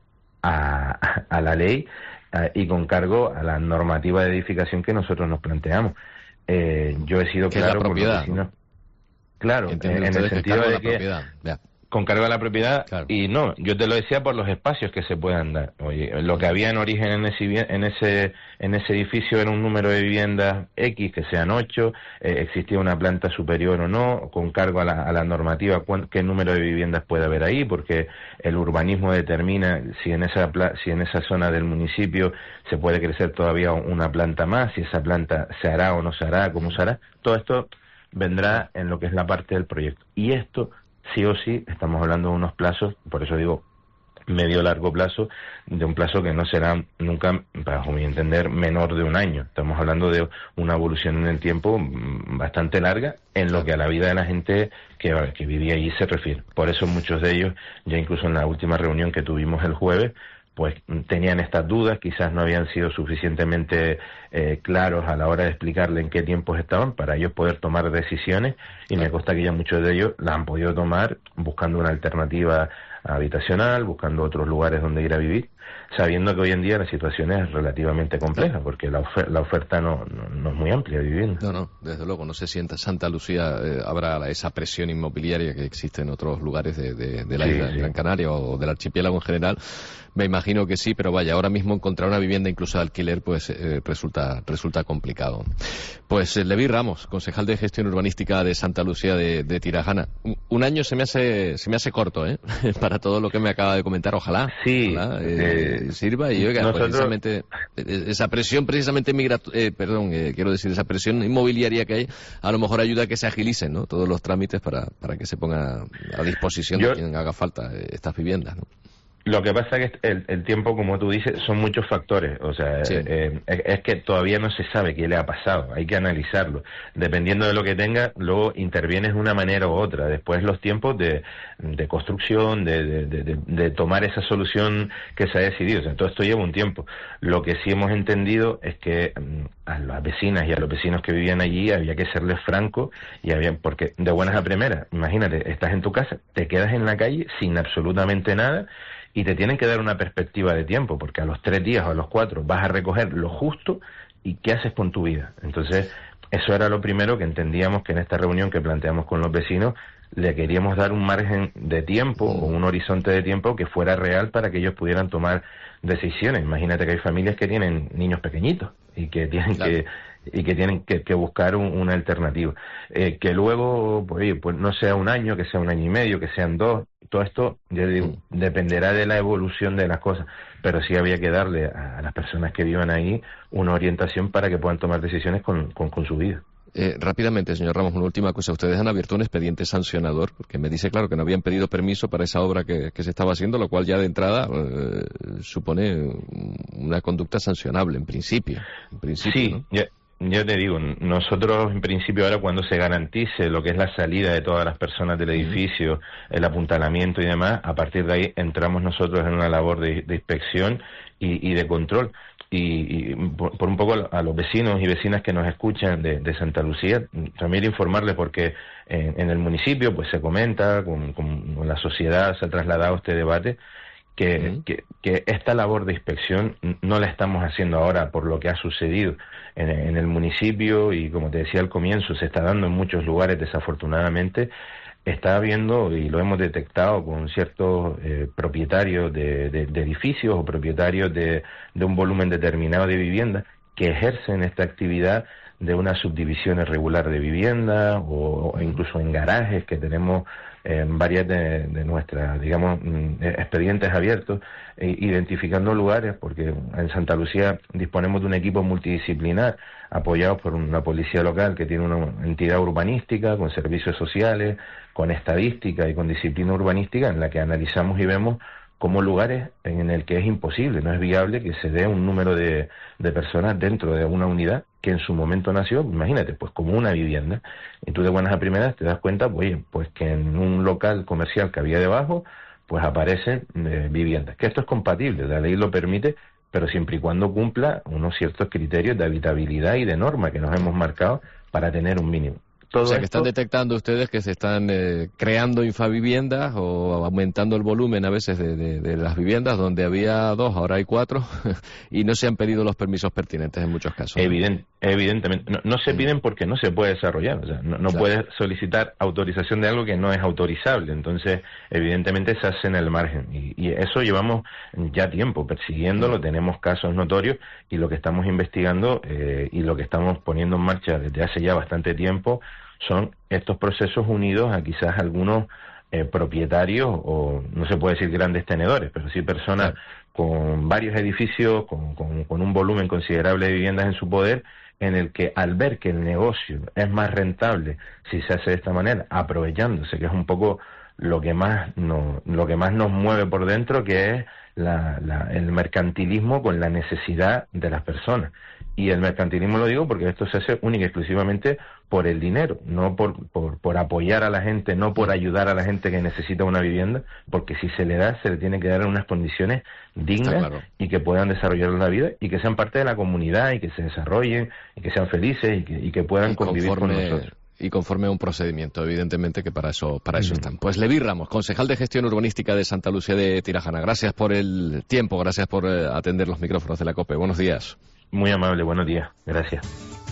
a, a la ley uh, y con cargo a la normativa de edificación que nosotros nos planteamos. Eh, yo he sido claro la propiedad, por ¿no? Claro, en, en el sentido de que ya. con cargo a la propiedad, claro. Y no, yo te lo decía por los espacios que se puedan dar. Oye, lo que había en origen en ese en ese en ese edificio era un número de viviendas X, que sean ocho, eh, existía una planta superior o no, con cargo a la, a la normativa, qué número de viviendas puede haber ahí, porque el urbanismo determina si en esa si en esa zona del municipio se puede crecer todavía una planta más, si esa planta se hará o no se hará, cómo se hará. Todo esto vendrá en lo que es la parte del proyecto. Y esto sí o sí, estamos hablando de unos plazos, por eso digo medio largo plazo, de un plazo que no será nunca, bajo mi entender, menor de un año. Estamos hablando de una evolución en el tiempo bastante larga en lo que a la vida de la gente que, que vivía allí se refiere. Por eso muchos de ellos, ya incluso en la última reunión que tuvimos el jueves, pues tenían estas dudas, quizás no habían sido suficientemente eh, claros a la hora de explicarle en qué tiempos estaban para ellos poder tomar decisiones, y me consta que ya muchos de ellos la han podido tomar buscando una alternativa habitacional, buscando otros lugares donde ir a vivir, sabiendo que hoy en día la situación es relativamente compleja, porque la, ofer la oferta no, no, no es muy amplia de vivienda. No, no, desde luego, no sé si en Santa Lucía eh, habrá esa presión inmobiliaria que existe en otros lugares de, de, de la sí, isla de sí. Gran Canaria o del archipiélago en general. Me imagino que sí, pero vaya, ahora mismo encontrar una vivienda incluso de alquiler pues eh, resulta resulta complicado. Pues eh, Levi Ramos, concejal de Gestión Urbanística de Santa Lucía de, de Tirajana. Un, un año se me hace se me hace corto, ¿eh? Para todo lo que me acaba de comentar. Ojalá, sí, ojalá eh, eh, sirva y oiga, nosotros... precisamente esa presión precisamente migra eh, perdón, eh, quiero decir, esa presión inmobiliaria que hay, a lo mejor ayuda a que se agilicen, ¿no?, todos los trámites para para que se ponga a disposición Yo... de quien haga falta eh, estas viviendas, ¿no? Lo que pasa es que el, el tiempo, como tú dices, son muchos factores. O sea, sí. eh, es, es que todavía no se sabe qué le ha pasado. Hay que analizarlo. Dependiendo de lo que tenga, luego intervienes de una manera u otra. Después los tiempos de, de construcción, de, de, de, de tomar esa solución que se ha decidido. O sea, todo esto lleva un tiempo. Lo que sí hemos entendido es que a las vecinas y a los vecinos que vivían allí había que serles franco, y había, porque de buenas a primeras, imagínate, estás en tu casa, te quedas en la calle sin absolutamente nada, y te tienen que dar una perspectiva de tiempo, porque a los tres días o a los cuatro vas a recoger lo justo, y ¿qué haces con tu vida? Entonces, eso era lo primero que entendíamos que en esta reunión que planteamos con los vecinos le queríamos dar un margen de tiempo o un horizonte de tiempo que fuera real para que ellos pudieran tomar decisiones. Imagínate que hay familias que tienen niños pequeñitos y que tienen claro. que y que tienen que, que buscar un, una alternativa. Eh, que luego, pues, oye, pues no sea un año, que sea un año y medio, que sean dos, todo esto, yo digo, mm. dependerá de la evolución de las cosas, pero sí había que darle a, a las personas que vivan ahí una orientación para que puedan tomar decisiones con, con, con su vida. Eh, rápidamente, señor Ramos, una última cosa. Ustedes han abierto un expediente sancionador, porque me dice, claro, que no habían pedido permiso para esa obra que, que se estaba haciendo, lo cual ya de entrada eh, supone una conducta sancionable, en principio. En principio, sí, ¿no? ya. Yo te digo, nosotros en principio ahora cuando se garantice lo que es la salida de todas las personas del edificio, el apuntalamiento y demás, a partir de ahí entramos nosotros en una labor de, de inspección y, y de control. Y, y por, por un poco a los vecinos y vecinas que nos escuchan de, de Santa Lucía, también informarles porque en, en el municipio pues se comenta, con, con la sociedad se ha trasladado este debate, Que, uh-huh. que, que esta labor de inspección no la estamos haciendo ahora por lo que ha sucedido en, en el municipio, y como te decía al comienzo, se está dando en muchos lugares desafortunadamente. Está habiendo, y lo hemos detectado con ciertos eh, propietarios de, de, de edificios o propietarios de, de un volumen determinado de viviendas que ejercen esta actividad de una subdivisión irregular de vivienda o, o incluso en garajes, que tenemos en varias de, de nuestras, digamos, expedientes abiertos, eh, identificando lugares, porque en Santa Lucía disponemos de un equipo multidisciplinar apoyado por una policía local que tiene una entidad urbanística con servicios sociales, con estadística y con disciplina urbanística, en la que analizamos y vemos como lugares en el que es imposible, no es viable que se dé un número de, de personas dentro de una unidad que en su momento nació, imagínate, pues como una vivienda, y tú de buenas a primeras te das cuenta, pues, oye, pues que en un local comercial que había debajo, pues aparecen eh, viviendas, que esto es compatible, la ley lo permite, pero siempre y cuando cumpla unos ciertos criterios de habitabilidad y de norma que nos hemos marcado para tener un mínimo. Todo o sea, que esto... están detectando ustedes que se están eh, creando infaviviendas o aumentando el volumen a veces de, de, de las viviendas, donde había dos, ahora hay cuatro, y no se han pedido los permisos pertinentes en muchos casos. Evident, evidentemente. No, no se piden porque no se puede desarrollar. O sea, no, no claro. puedes solicitar autorización de algo que no es autorizable. Entonces, evidentemente se hace en el margen. Y, y eso llevamos ya tiempo persiguiéndolo, mm. tenemos casos notorios, y lo que estamos investigando eh, y lo que estamos poniendo en marcha desde hace ya bastante tiempo son estos procesos unidos a quizás algunos eh, propietarios, o no se puede decir grandes tenedores, pero sí personas con varios edificios, con, con, con un volumen considerable de viviendas en su poder, en el que al ver que el negocio es más rentable si se hace de esta manera, aprovechándose, que es un poco lo que más nos, lo que más nos mueve por dentro, que es la, la, el mercantilismo con la necesidad de las personas. Y el mercantilismo lo digo porque esto se hace única y exclusivamente por el dinero, no por, por, por apoyar a la gente, no por ayudar a la gente que necesita una vivienda, porque si se le da, se le tiene que dar en unas condiciones dignas claro. y que puedan desarrollar la vida y que sean parte de la comunidad y que se desarrollen y que sean felices y que, y que puedan y convivir conforme... con nosotros. Y conforme a un procedimiento, evidentemente, que para eso para eso están. Pues Leví Ramos, concejal de Gestión Urbanística de Santa Lucía de Tirajana. Gracias por el tiempo, gracias por eh, atender los micrófonos de la COPE. Buenos días. Muy amable, buenos días. Gracias.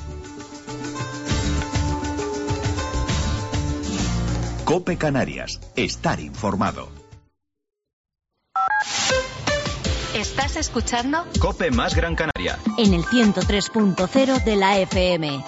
COPE Canarias. Estar informado. ¿Estás escuchando? COPE más Gran Canaria. En el ciento tres punto cero de la F M.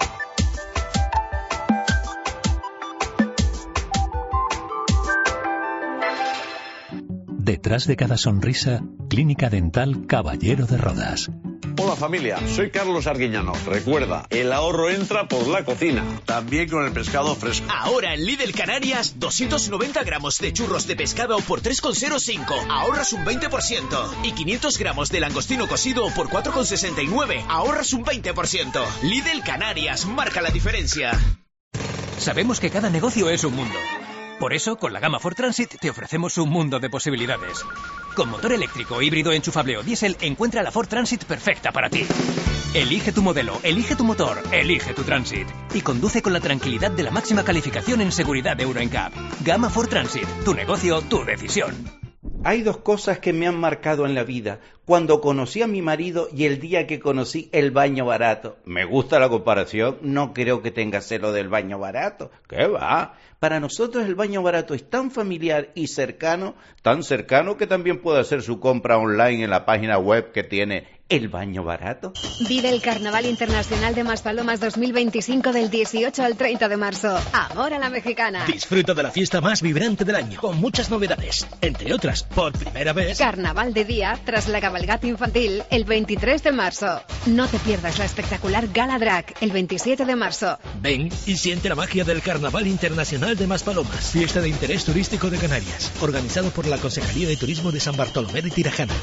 Detrás de cada sonrisa, Clínica Dental Caballero de Rodas. Hola familia, soy Carlos Arguiñano. Recuerda, el ahorro entra por la cocina. También con el pescado fresco. Ahora en Lidl Canarias, doscientos noventa gramos de churros de pescado por tres con cero cinco. Ahorras un veinte por ciento. Y quinientos gramos de langostino cocido por cuatro con sesenta y nueve. Ahorras un veinte por ciento. Lidl Canarias, marca la diferencia. Sabemos que cada negocio es un mundo. Por eso, con la gama Ford Transit te ofrecemos un mundo de posibilidades. Con motor eléctrico, híbrido, enchufable o diésel, encuentra la Ford Transit perfecta para ti. Elige tu modelo, elige tu motor, elige tu Transit. Y conduce con la tranquilidad de la máxima calificación en seguridad de Euro N C A P. Gama Ford Transit, tu negocio, tu decisión. Hay dos cosas que me han marcado en la vida. Cuando conocí a mi marido y el día que conocí el baño barato. Me gusta la comparación, no creo que tenga celo del baño barato. ¿Qué va? Para nosotros el baño barato es tan familiar y cercano, tan cercano que también puede hacer su compra online en la página web que tiene El Baño Barato. Vive el Carnaval Internacional de Maspalomas dos mil veinticinco del dieciocho al treinta de marzo. Amor a la mexicana. Disfruta de la fiesta más vibrante del año, con muchas novedades. Entre otras, por primera vez... Carnaval de día, tras la cabalgata infantil, el veintitrés de marzo. No te pierdas la espectacular Gala Drag, el veintisiete de marzo. Ven y siente la magia del Carnaval Internacional de Maspalomas, fiesta de interés turístico de Canarias, organizado por la Concejalía de Turismo de San Bartolomé de Tirajana.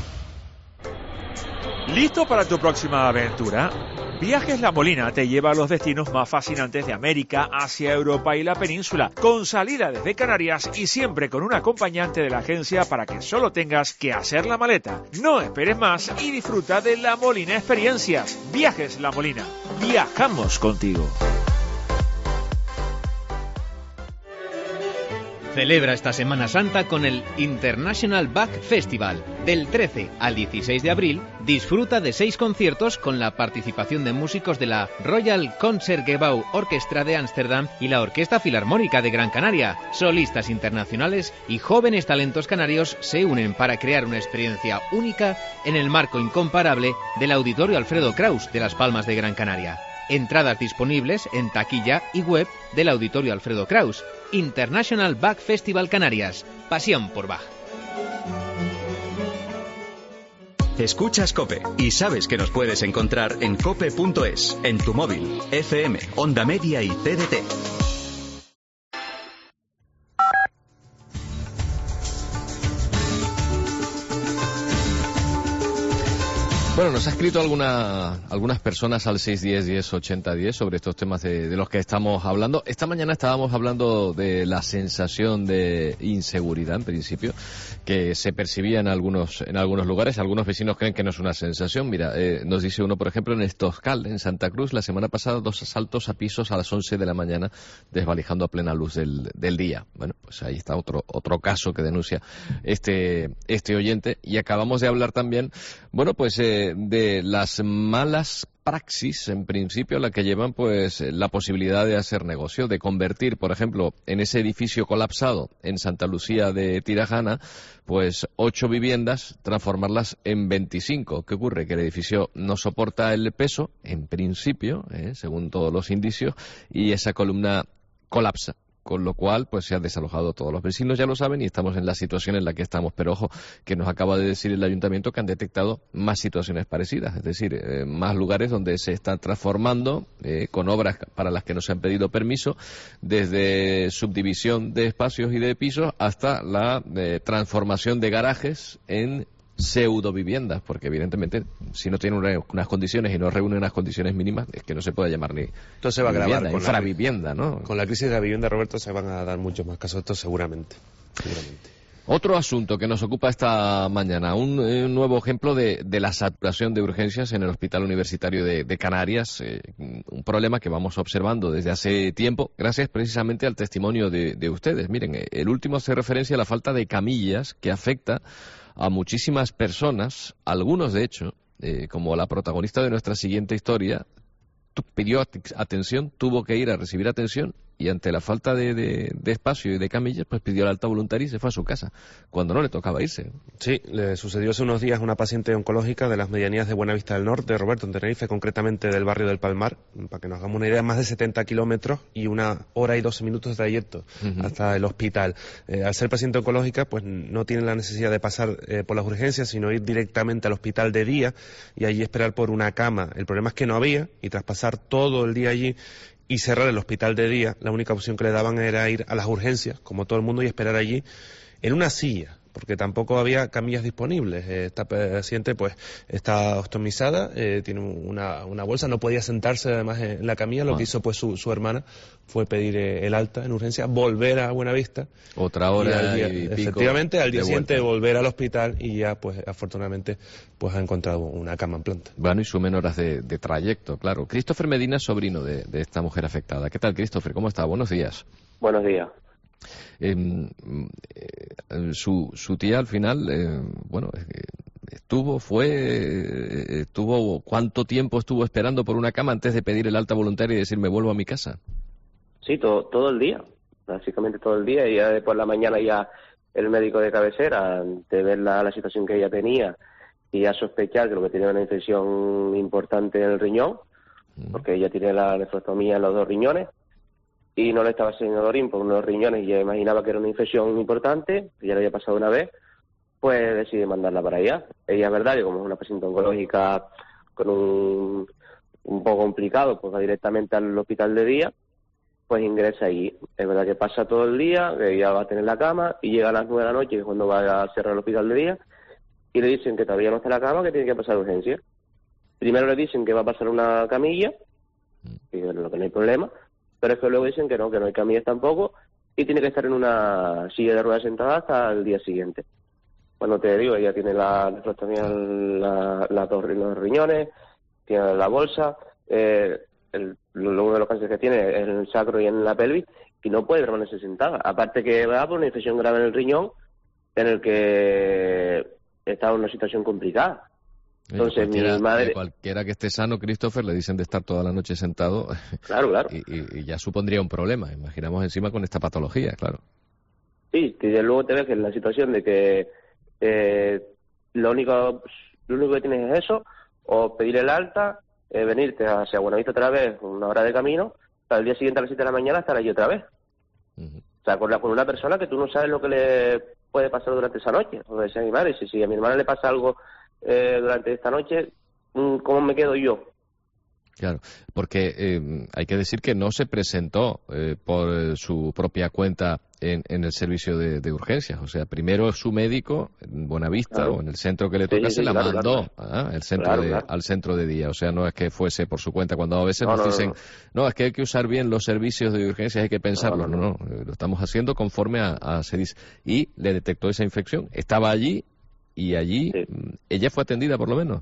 ¿Listo para tu próxima aventura? Viajes La Molina te lleva a los destinos más fascinantes de América, Asia, Europa y la península, con salida desde Canarias y siempre con un acompañante de la agencia para que solo tengas que hacer la maleta. No esperes más y disfruta de La Molina Experiencias. Viajes La Molina. Viajamos contigo. Celebra esta Semana Santa con el International Bach Festival. Del trece al dieciséis de abril, disfruta de seis conciertos con la participación de músicos de la Royal Concertgebouw Orchestra de Ámsterdam y la Orquesta Filarmónica de Gran Canaria. Solistas internacionales y jóvenes talentos canarios se unen para crear una experiencia única en el marco incomparable del Auditorio Alfredo Kraus de Las Palmas de Gran Canaria. Entradas disponibles en taquilla y web del Auditorio Alfredo Kraus. International Bach Festival Canarias. Pasión por Bach. Escuchas COPE y sabes que nos puedes encontrar en cope punto es, en tu móvil, F M, Onda Media y T D T. Bueno, nos ha escrito alguna, algunas personas al seis diez, diez, ochenta, diez sobre estos temas de, de los que estamos hablando. Esta mañana estábamos hablando de la sensación de inseguridad, en principio, que se percibía en algunos, en algunos lugares. Algunos vecinos creen que no es una sensación. Mira, eh, nos dice uno, por ejemplo, en Estoscal, en Santa Cruz, la semana pasada, dos asaltos a pisos a las once de la mañana, desvalijando a plena luz del, del día. Bueno, pues ahí está otro, otro caso que denuncia este, este oyente. Y acabamos de hablar también, bueno, pues... Eh, de las malas praxis, en principio, la que llevan pues la posibilidad de hacer negocio, de convertir, por ejemplo, en ese edificio colapsado en Santa Lucía de Tirajana, pues ocho viviendas, transformarlas en veinticinco. ¿Qué ocurre? Que el edificio no soporta el peso, en principio, eh, según todos los indicios, y esa columna colapsa. Con lo cual, pues se han desalojado todos los vecinos, ya lo saben, y estamos en la situación en la que estamos. Pero ojo, que nos acaba de decir el ayuntamiento que han detectado más situaciones parecidas, es decir, eh, más lugares donde se están transformando eh, con obras para las que no se han pedido permiso, desde subdivisión de espacios y de pisos hasta la eh, transformación de garajes en pseudo viviendas, porque evidentemente si no tiene una, unas condiciones y no reúne unas condiciones mínimas, es que no se puede llamar ni esto se va a grabar vivienda, con infravivienda, la, ¿no? Con la crisis de la vivienda, Roberto, se van a dar muchos más casos, esto seguramente, seguramente. Otro asunto que nos ocupa esta mañana, un, un nuevo ejemplo de, de la saturación de urgencias en el Hospital Universitario de, de Canarias, eh, un problema que vamos observando desde hace tiempo, gracias precisamente al testimonio de, de ustedes. Miren, el último hace referencia a la falta de camillas que afecta a muchísimas personas, algunos de hecho, eh, como la protagonista de nuestra siguiente historia, pidió atención, tuvo que ir a recibir atención y ante la falta de, de, de espacio y de camillas, pues pidió la alta voluntaria y se fue a su casa, cuando no le tocaba irse. Sí, le sucedió hace unos días a una paciente oncológica de las medianías de Buenavista del Norte, Roberto, en Tenerife, concretamente del barrio del Palmar, para que nos hagamos una idea, más de setenta kilómetros y una hora y doce minutos de trayecto uh-huh. hasta el hospital. Eh, al ser paciente oncológica, pues no tiene la necesidad de pasar eh, por las urgencias, sino ir directamente al hospital de día y allí esperar por una cama. El problema es que no había, y tras pasar todo el día allí y cerrar el hospital de día, la única opción que le daban era ir a las urgencias, como todo el mundo, y esperar allí en una silla, porque tampoco había camillas disponibles. Esta paciente pues está ostomizada, eh, tiene una, una bolsa, no podía sentarse además en la camilla. Lo ah. que hizo pues su, su hermana fue pedir eh, el alta en urgencia, volver a Buenavista. Otra hora y, al día, y pico efectivamente, al día siguiente volver al hospital y ya pues afortunadamente pues ha encontrado una cama en planta. Bueno, y sumen horas de, de trayecto, claro. Christopher Medina es sobrino de, de esta mujer afectada. ¿Qué tal, Christopher? ¿Cómo está? Buenos días. Buenos días. Eh, eh, su, su tía al final, eh, bueno, eh, estuvo, fue, eh, estuvo, ¿cuánto tiempo estuvo esperando por una cama antes de pedir el alta voluntaria y decir me vuelvo a mi casa? Sí, todo, todo el día, básicamente todo el día, y ya después de la mañana ya el médico de cabecera, de ver la, la situación que ella tenía y ya sospechar que lo que tenía una infección importante en el riñón, mm. porque ella tiene la nefrostomía en los dos riñones, y no le estaba haciendo orín por unos riñones y ya imaginaba que era una infección importante, que ya le había pasado una vez, pues decide mandarla para allá. Ella es verdad que como es una paciente oncológica con un, un poco complicado, pues va directamente al hospital de día, pues ingresa allí. Es verdad que pasa todo el día, que ella va a tener la cama, y llega a las nueve de la noche, que es cuando va a cerrar el hospital de día, y le dicen que todavía no está en la cama, que tiene que pasar urgencia. Primero le dicen que va a pasar una camilla, y bueno, lo que no hay problema, pero es que luego dicen que no, que no hay camillas tampoco, y tiene que estar en una silla de ruedas sentada hasta el día siguiente. Bueno, te digo, ella tiene la nefrostomía en la, la, los riñones, tiene la bolsa, eh, el, uno de los cánceres que tiene es en el sacro y en la pelvis, y no puede permanecer sentada. Aparte que va por una infección grave en el riñón, en el que está en una situación complicada. Entonces mi madre... Cualquiera que esté sano, Christopher, le dicen de estar toda la noche sentado. Claro, claro. Y, y, y ya supondría un problema. Imaginamos encima con esta patología, claro. Sí, que luego te ves que en la situación de que eh, lo único lo único que tienes es eso, o pedir el alta, eh, venirte hacia Buenavista otra vez, una hora de camino, para el día siguiente a las siete de la mañana estar allí otra vez. Uh-huh. O sea, con, la, con una persona que tú no sabes lo que le puede pasar durante esa noche. O decía mi madre, si, si a mi hermana le pasa algo Eh, durante esta noche, ¿cómo me quedo yo? Claro, porque eh, hay que decir que no se presentó eh, por eh, su propia cuenta en, en el servicio de, de urgencias. O sea, primero su médico, en Buenavista, claro, o en el centro que le tocase, sí, sí, sí, la claro, mandó claro. ¿ah? el centro claro, de, claro. al centro de día. O sea, no es que fuese por su cuenta. Cuando a veces no, nos no, dicen, no, no. no, es que hay que usar bien los servicios de urgencias, hay que pensarlo. No, no, no. no. Lo estamos haciendo conforme a, a se dice. Y le detectó esa infección. Estaba allí. ¿Y allí sí. ella fue atendida por lo menos?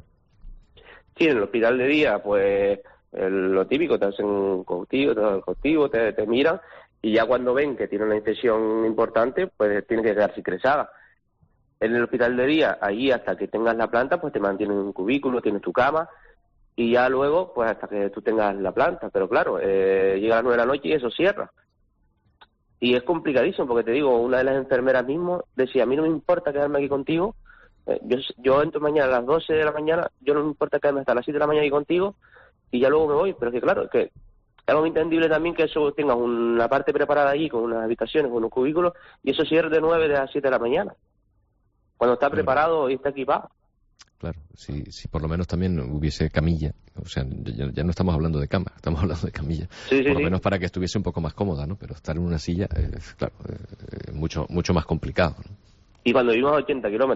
Sí, en el hospital de día, pues el, lo típico, te hacen cautivo, te hacen cautivo, te, te miran, y ya cuando ven que tiene una infección importante, pues tiene que quedarse ingresada. En el hospital de día, allí hasta que tengas la planta, pues te mantienen en un cubículo, tienes tu cama, y ya luego, pues hasta que tú tengas la planta. Pero claro, eh, llega a las nueve de la noche y eso cierra. Y es complicadísimo, porque te digo, una de las enfermeras mismo decía, a mí no me importa quedarme aquí contigo, Yo, yo entro mañana a las doce de la mañana, yo no me importa quedarme hasta las siete de la mañana aquí contigo y ya luego me voy, pero es que claro, es que es algo entendible también que eso tengas una parte preparada allí con unas habitaciones, con unos cubículos, y eso cierre de nueve de las siete de la mañana, cuando está preparado y está equipado. Claro, si, si por lo menos también hubiese camilla, o sea, ya, ya no estamos hablando de cama, estamos hablando de camilla, sí, sí, por lo sí. menos para que estuviese un poco más cómoda, ¿no? Pero estar en una silla, eh, claro, eh, mucho mucho más complicado, ¿no? Y cuando vivimos a ochenta kilómetros.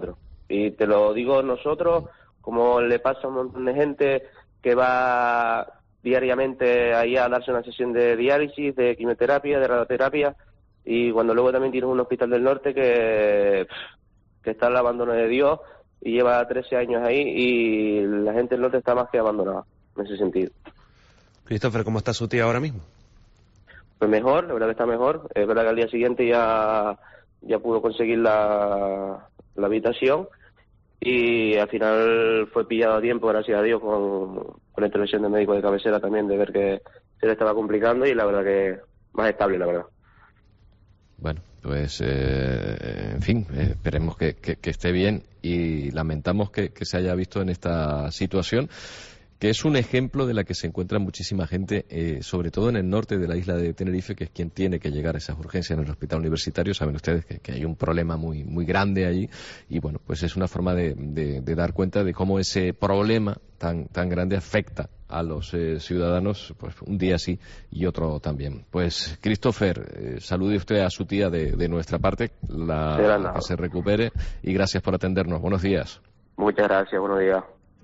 Y te lo digo nosotros, como le pasa a un montón de gente que va diariamente ahí a darse una sesión de diálisis, de quimioterapia, de radioterapia, y cuando luego también tienes un hospital del norte que, que está al abandono de Dios y lleva trece años ahí, y la gente del norte está más que abandonada en ese sentido. Christopher, ¿cómo está su tía ahora mismo? Pues mejor, la verdad que está mejor. Es verdad que al día siguiente ya, ya pudo conseguir la, la habitación, y al final fue pillado a tiempo, gracias a Dios, con, con la intervención del médico de cabecera también, de ver que se le estaba complicando, y la verdad que más estable, la verdad. Bueno, pues, eh, en fin, eh, esperemos que, que, que esté bien, y lamentamos que, que se haya visto en esta situación, que es un ejemplo de la que se encuentra muchísima gente, eh, sobre todo en el norte de la isla de Tenerife, que es quien tiene que llegar a esas urgencias en el hospital universitario. Saben ustedes que, que hay un problema muy muy grande allí, y bueno, pues es una forma de, de, de dar cuenta de cómo ese problema tan tan grande afecta a los eh, ciudadanos, pues un día sí y otro también. Pues, Christopher, eh, salude usted a su tía de, de nuestra parte, la, que se recupere, y gracias por atendernos. Buenos días. Muchas gracias, buenos días.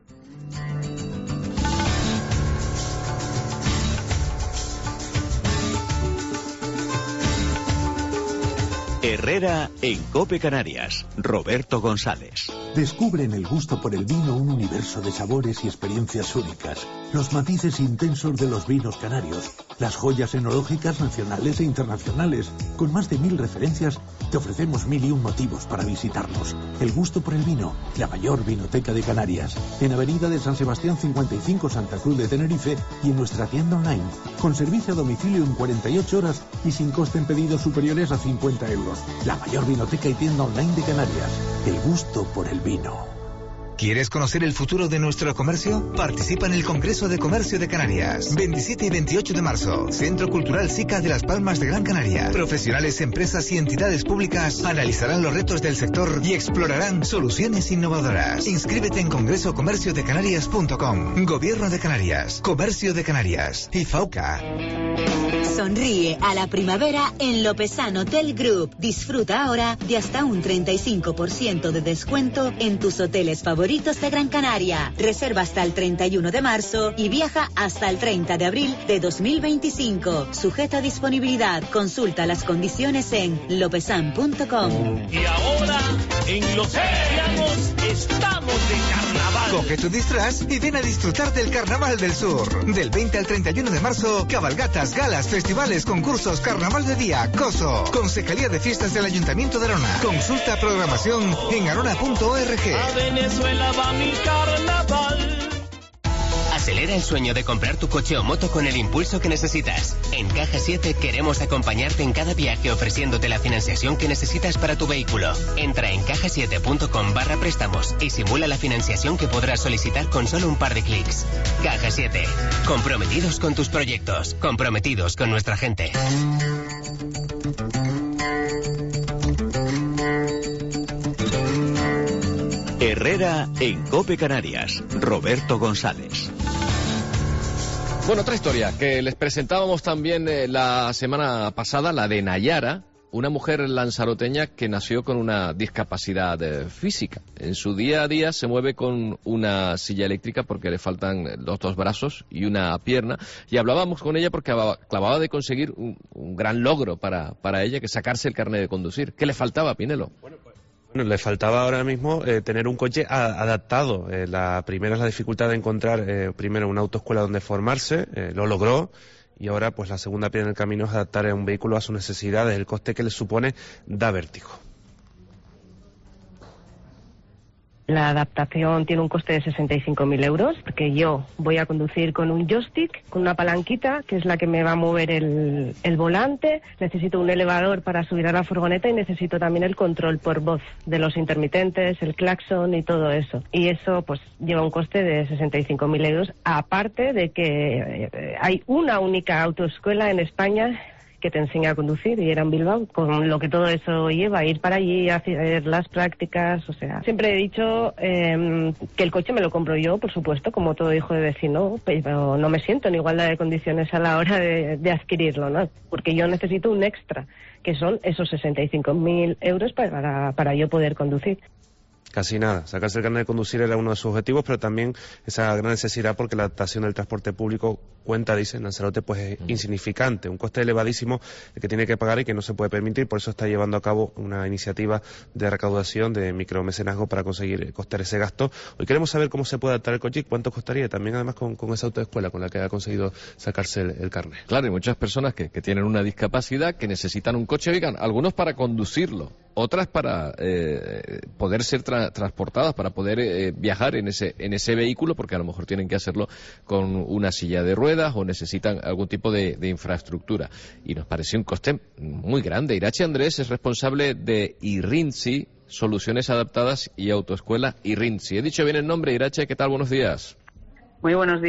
Herrera en COPE Canarias. Roberto González. Descubre en el gusto por el vino un universo de sabores y experiencias únicas. Los matices intensos de los vinos canarios. Las joyas enológicas nacionales e internacionales. Con más de mil referencias, te ofrecemos mil y un motivos para visitarnos. El gusto por el vino, la mayor vinoteca de Canarias. En Avenida de San Sebastián cincuenta y cinco, Santa Cruz de Tenerife, y en nuestra tienda online. Con servicio a domicilio en cuarenta y ocho horas y sin coste en pedidos superiores a cincuenta euros. La mayor vinoteca y tienda online de Canarias. El gusto por el vino. ¿Quieres conocer el futuro de nuestro comercio? Participa en el Congreso de Comercio de Canarias. veintisiete y veintiocho de marzo. Centro Cultural SICA de Las Palmas de Gran Canaria. Profesionales, empresas y entidades públicas analizarán los retos del sector y explorarán soluciones innovadoras. Inscríbete en congreso comercio de canarias punto com. Gobierno de Canarias. Comercio de Canarias. Y FAUCA. Sonríe a la primavera en Lopezán Hotel Group. Disfruta ahora de hasta un treinta y cinco por ciento de descuento en tus hoteles favoritos de Gran Canaria. Reserva hasta el treinta y uno de marzo y viaja hasta el treinta de abril de dos mil veinticinco. Sujeto a disponibilidad. Consulta las condiciones en lopezán punto com. Y ahora, en Los Llanos, estamos de carnaval. Coge tu disfraz y ven a disfrutar del Carnaval del Sur. Del veinte al treinta y uno de marzo, cabalgatas, galas, festivales, concursos, carnaval de día, coso. Concejalía de Fiestas del Ayuntamiento de Arona. Consulta programación en arona punto org. A Venezuela va mi carnaval. Acelera el sueño de comprar tu coche o moto con el impulso que necesitas. En Caja siete queremos acompañarte en cada viaje ofreciéndote la financiación que necesitas para tu vehículo. Entra en caja siete punto com barra préstamos y simula la financiación que podrás solicitar con solo un par de clics. Caja siete. Comprometidos con tus proyectos. Comprometidos con nuestra gente. Herrera en COPE Canarias. Roberto González. Bueno, otra historia que les presentábamos también eh, la semana pasada, la de Nayara, una mujer lanzaroteña que nació con una discapacidad eh, física. En su día a día se mueve con una silla eléctrica porque le faltan los dos brazos y una pierna. Y hablábamos con ella porque acababa de conseguir un, un gran logro para, para ella, que sacarse el carnet de conducir. ¿Qué le faltaba, Pinelo? Bueno, pues... Bueno, le faltaba ahora mismo eh, tener un coche a, adaptado. Eh, la primera es la dificultad de encontrar eh, primero una autoescuela donde formarse, eh, lo logró, y ahora pues la segunda piedra en el camino es adaptar a un vehículo a sus necesidades. El coste que le supone da vértigo. La adaptación tiene un coste de sesenta y cinco mil euros, porque yo voy a conducir con un joystick, con una palanquita, que es la que me va a mover el, el volante. Necesito un elevador para subir a la furgoneta y necesito también el control por voz de los intermitentes, el claxon y todo eso. Y eso pues lleva un coste de sesenta y cinco mil euros, aparte de que eh, hay una única autoescuela en España que te enseña a conducir, y era en Bilbao, con lo que todo eso lleva, ir para allí, hacer las prácticas. O sea, siempre he dicho eh, que el coche me lo compro yo, por supuesto, como todo hijo de vecino, pero no me siento en igualdad de condiciones a la hora de, de adquirirlo, ¿no? Porque yo necesito un extra, que son esos sesenta y cinco mil euros para, para yo poder conducir. casi nada. Sacarse el carnet de conducir era uno de sus objetivos, pero también esa gran necesidad porque la adaptación del transporte público cuenta, dice, en Lanzarote, pues es mm. insignificante, un coste elevadísimo que tiene que pagar y que no se puede permitir, por eso está llevando a cabo una iniciativa de recaudación de micromecenazgo para conseguir costear ese gasto. Hoy queremos saber cómo se puede adaptar el coche y cuánto costaría, también además con, con esa autoescuela con la que ha conseguido sacarse el, el carnet. Claro, hay muchas personas que, que tienen una discapacidad, que necesitan un coche, oigan, algunos para conducirlo, otras para eh, poder ser tra transportadas, para poder eh, viajar en ese, en ese vehículo, porque a lo mejor tienen que hacerlo con una silla de ruedas o necesitan algún tipo de, de infraestructura. Y nos pareció un coste muy grande. Irache Andrés es responsable de IRINSI, Soluciones Adaptadas y Autoescuela IRINSI. He dicho bien el nombre, Irache, ¿qué tal? Buenos días. Muy buenos días.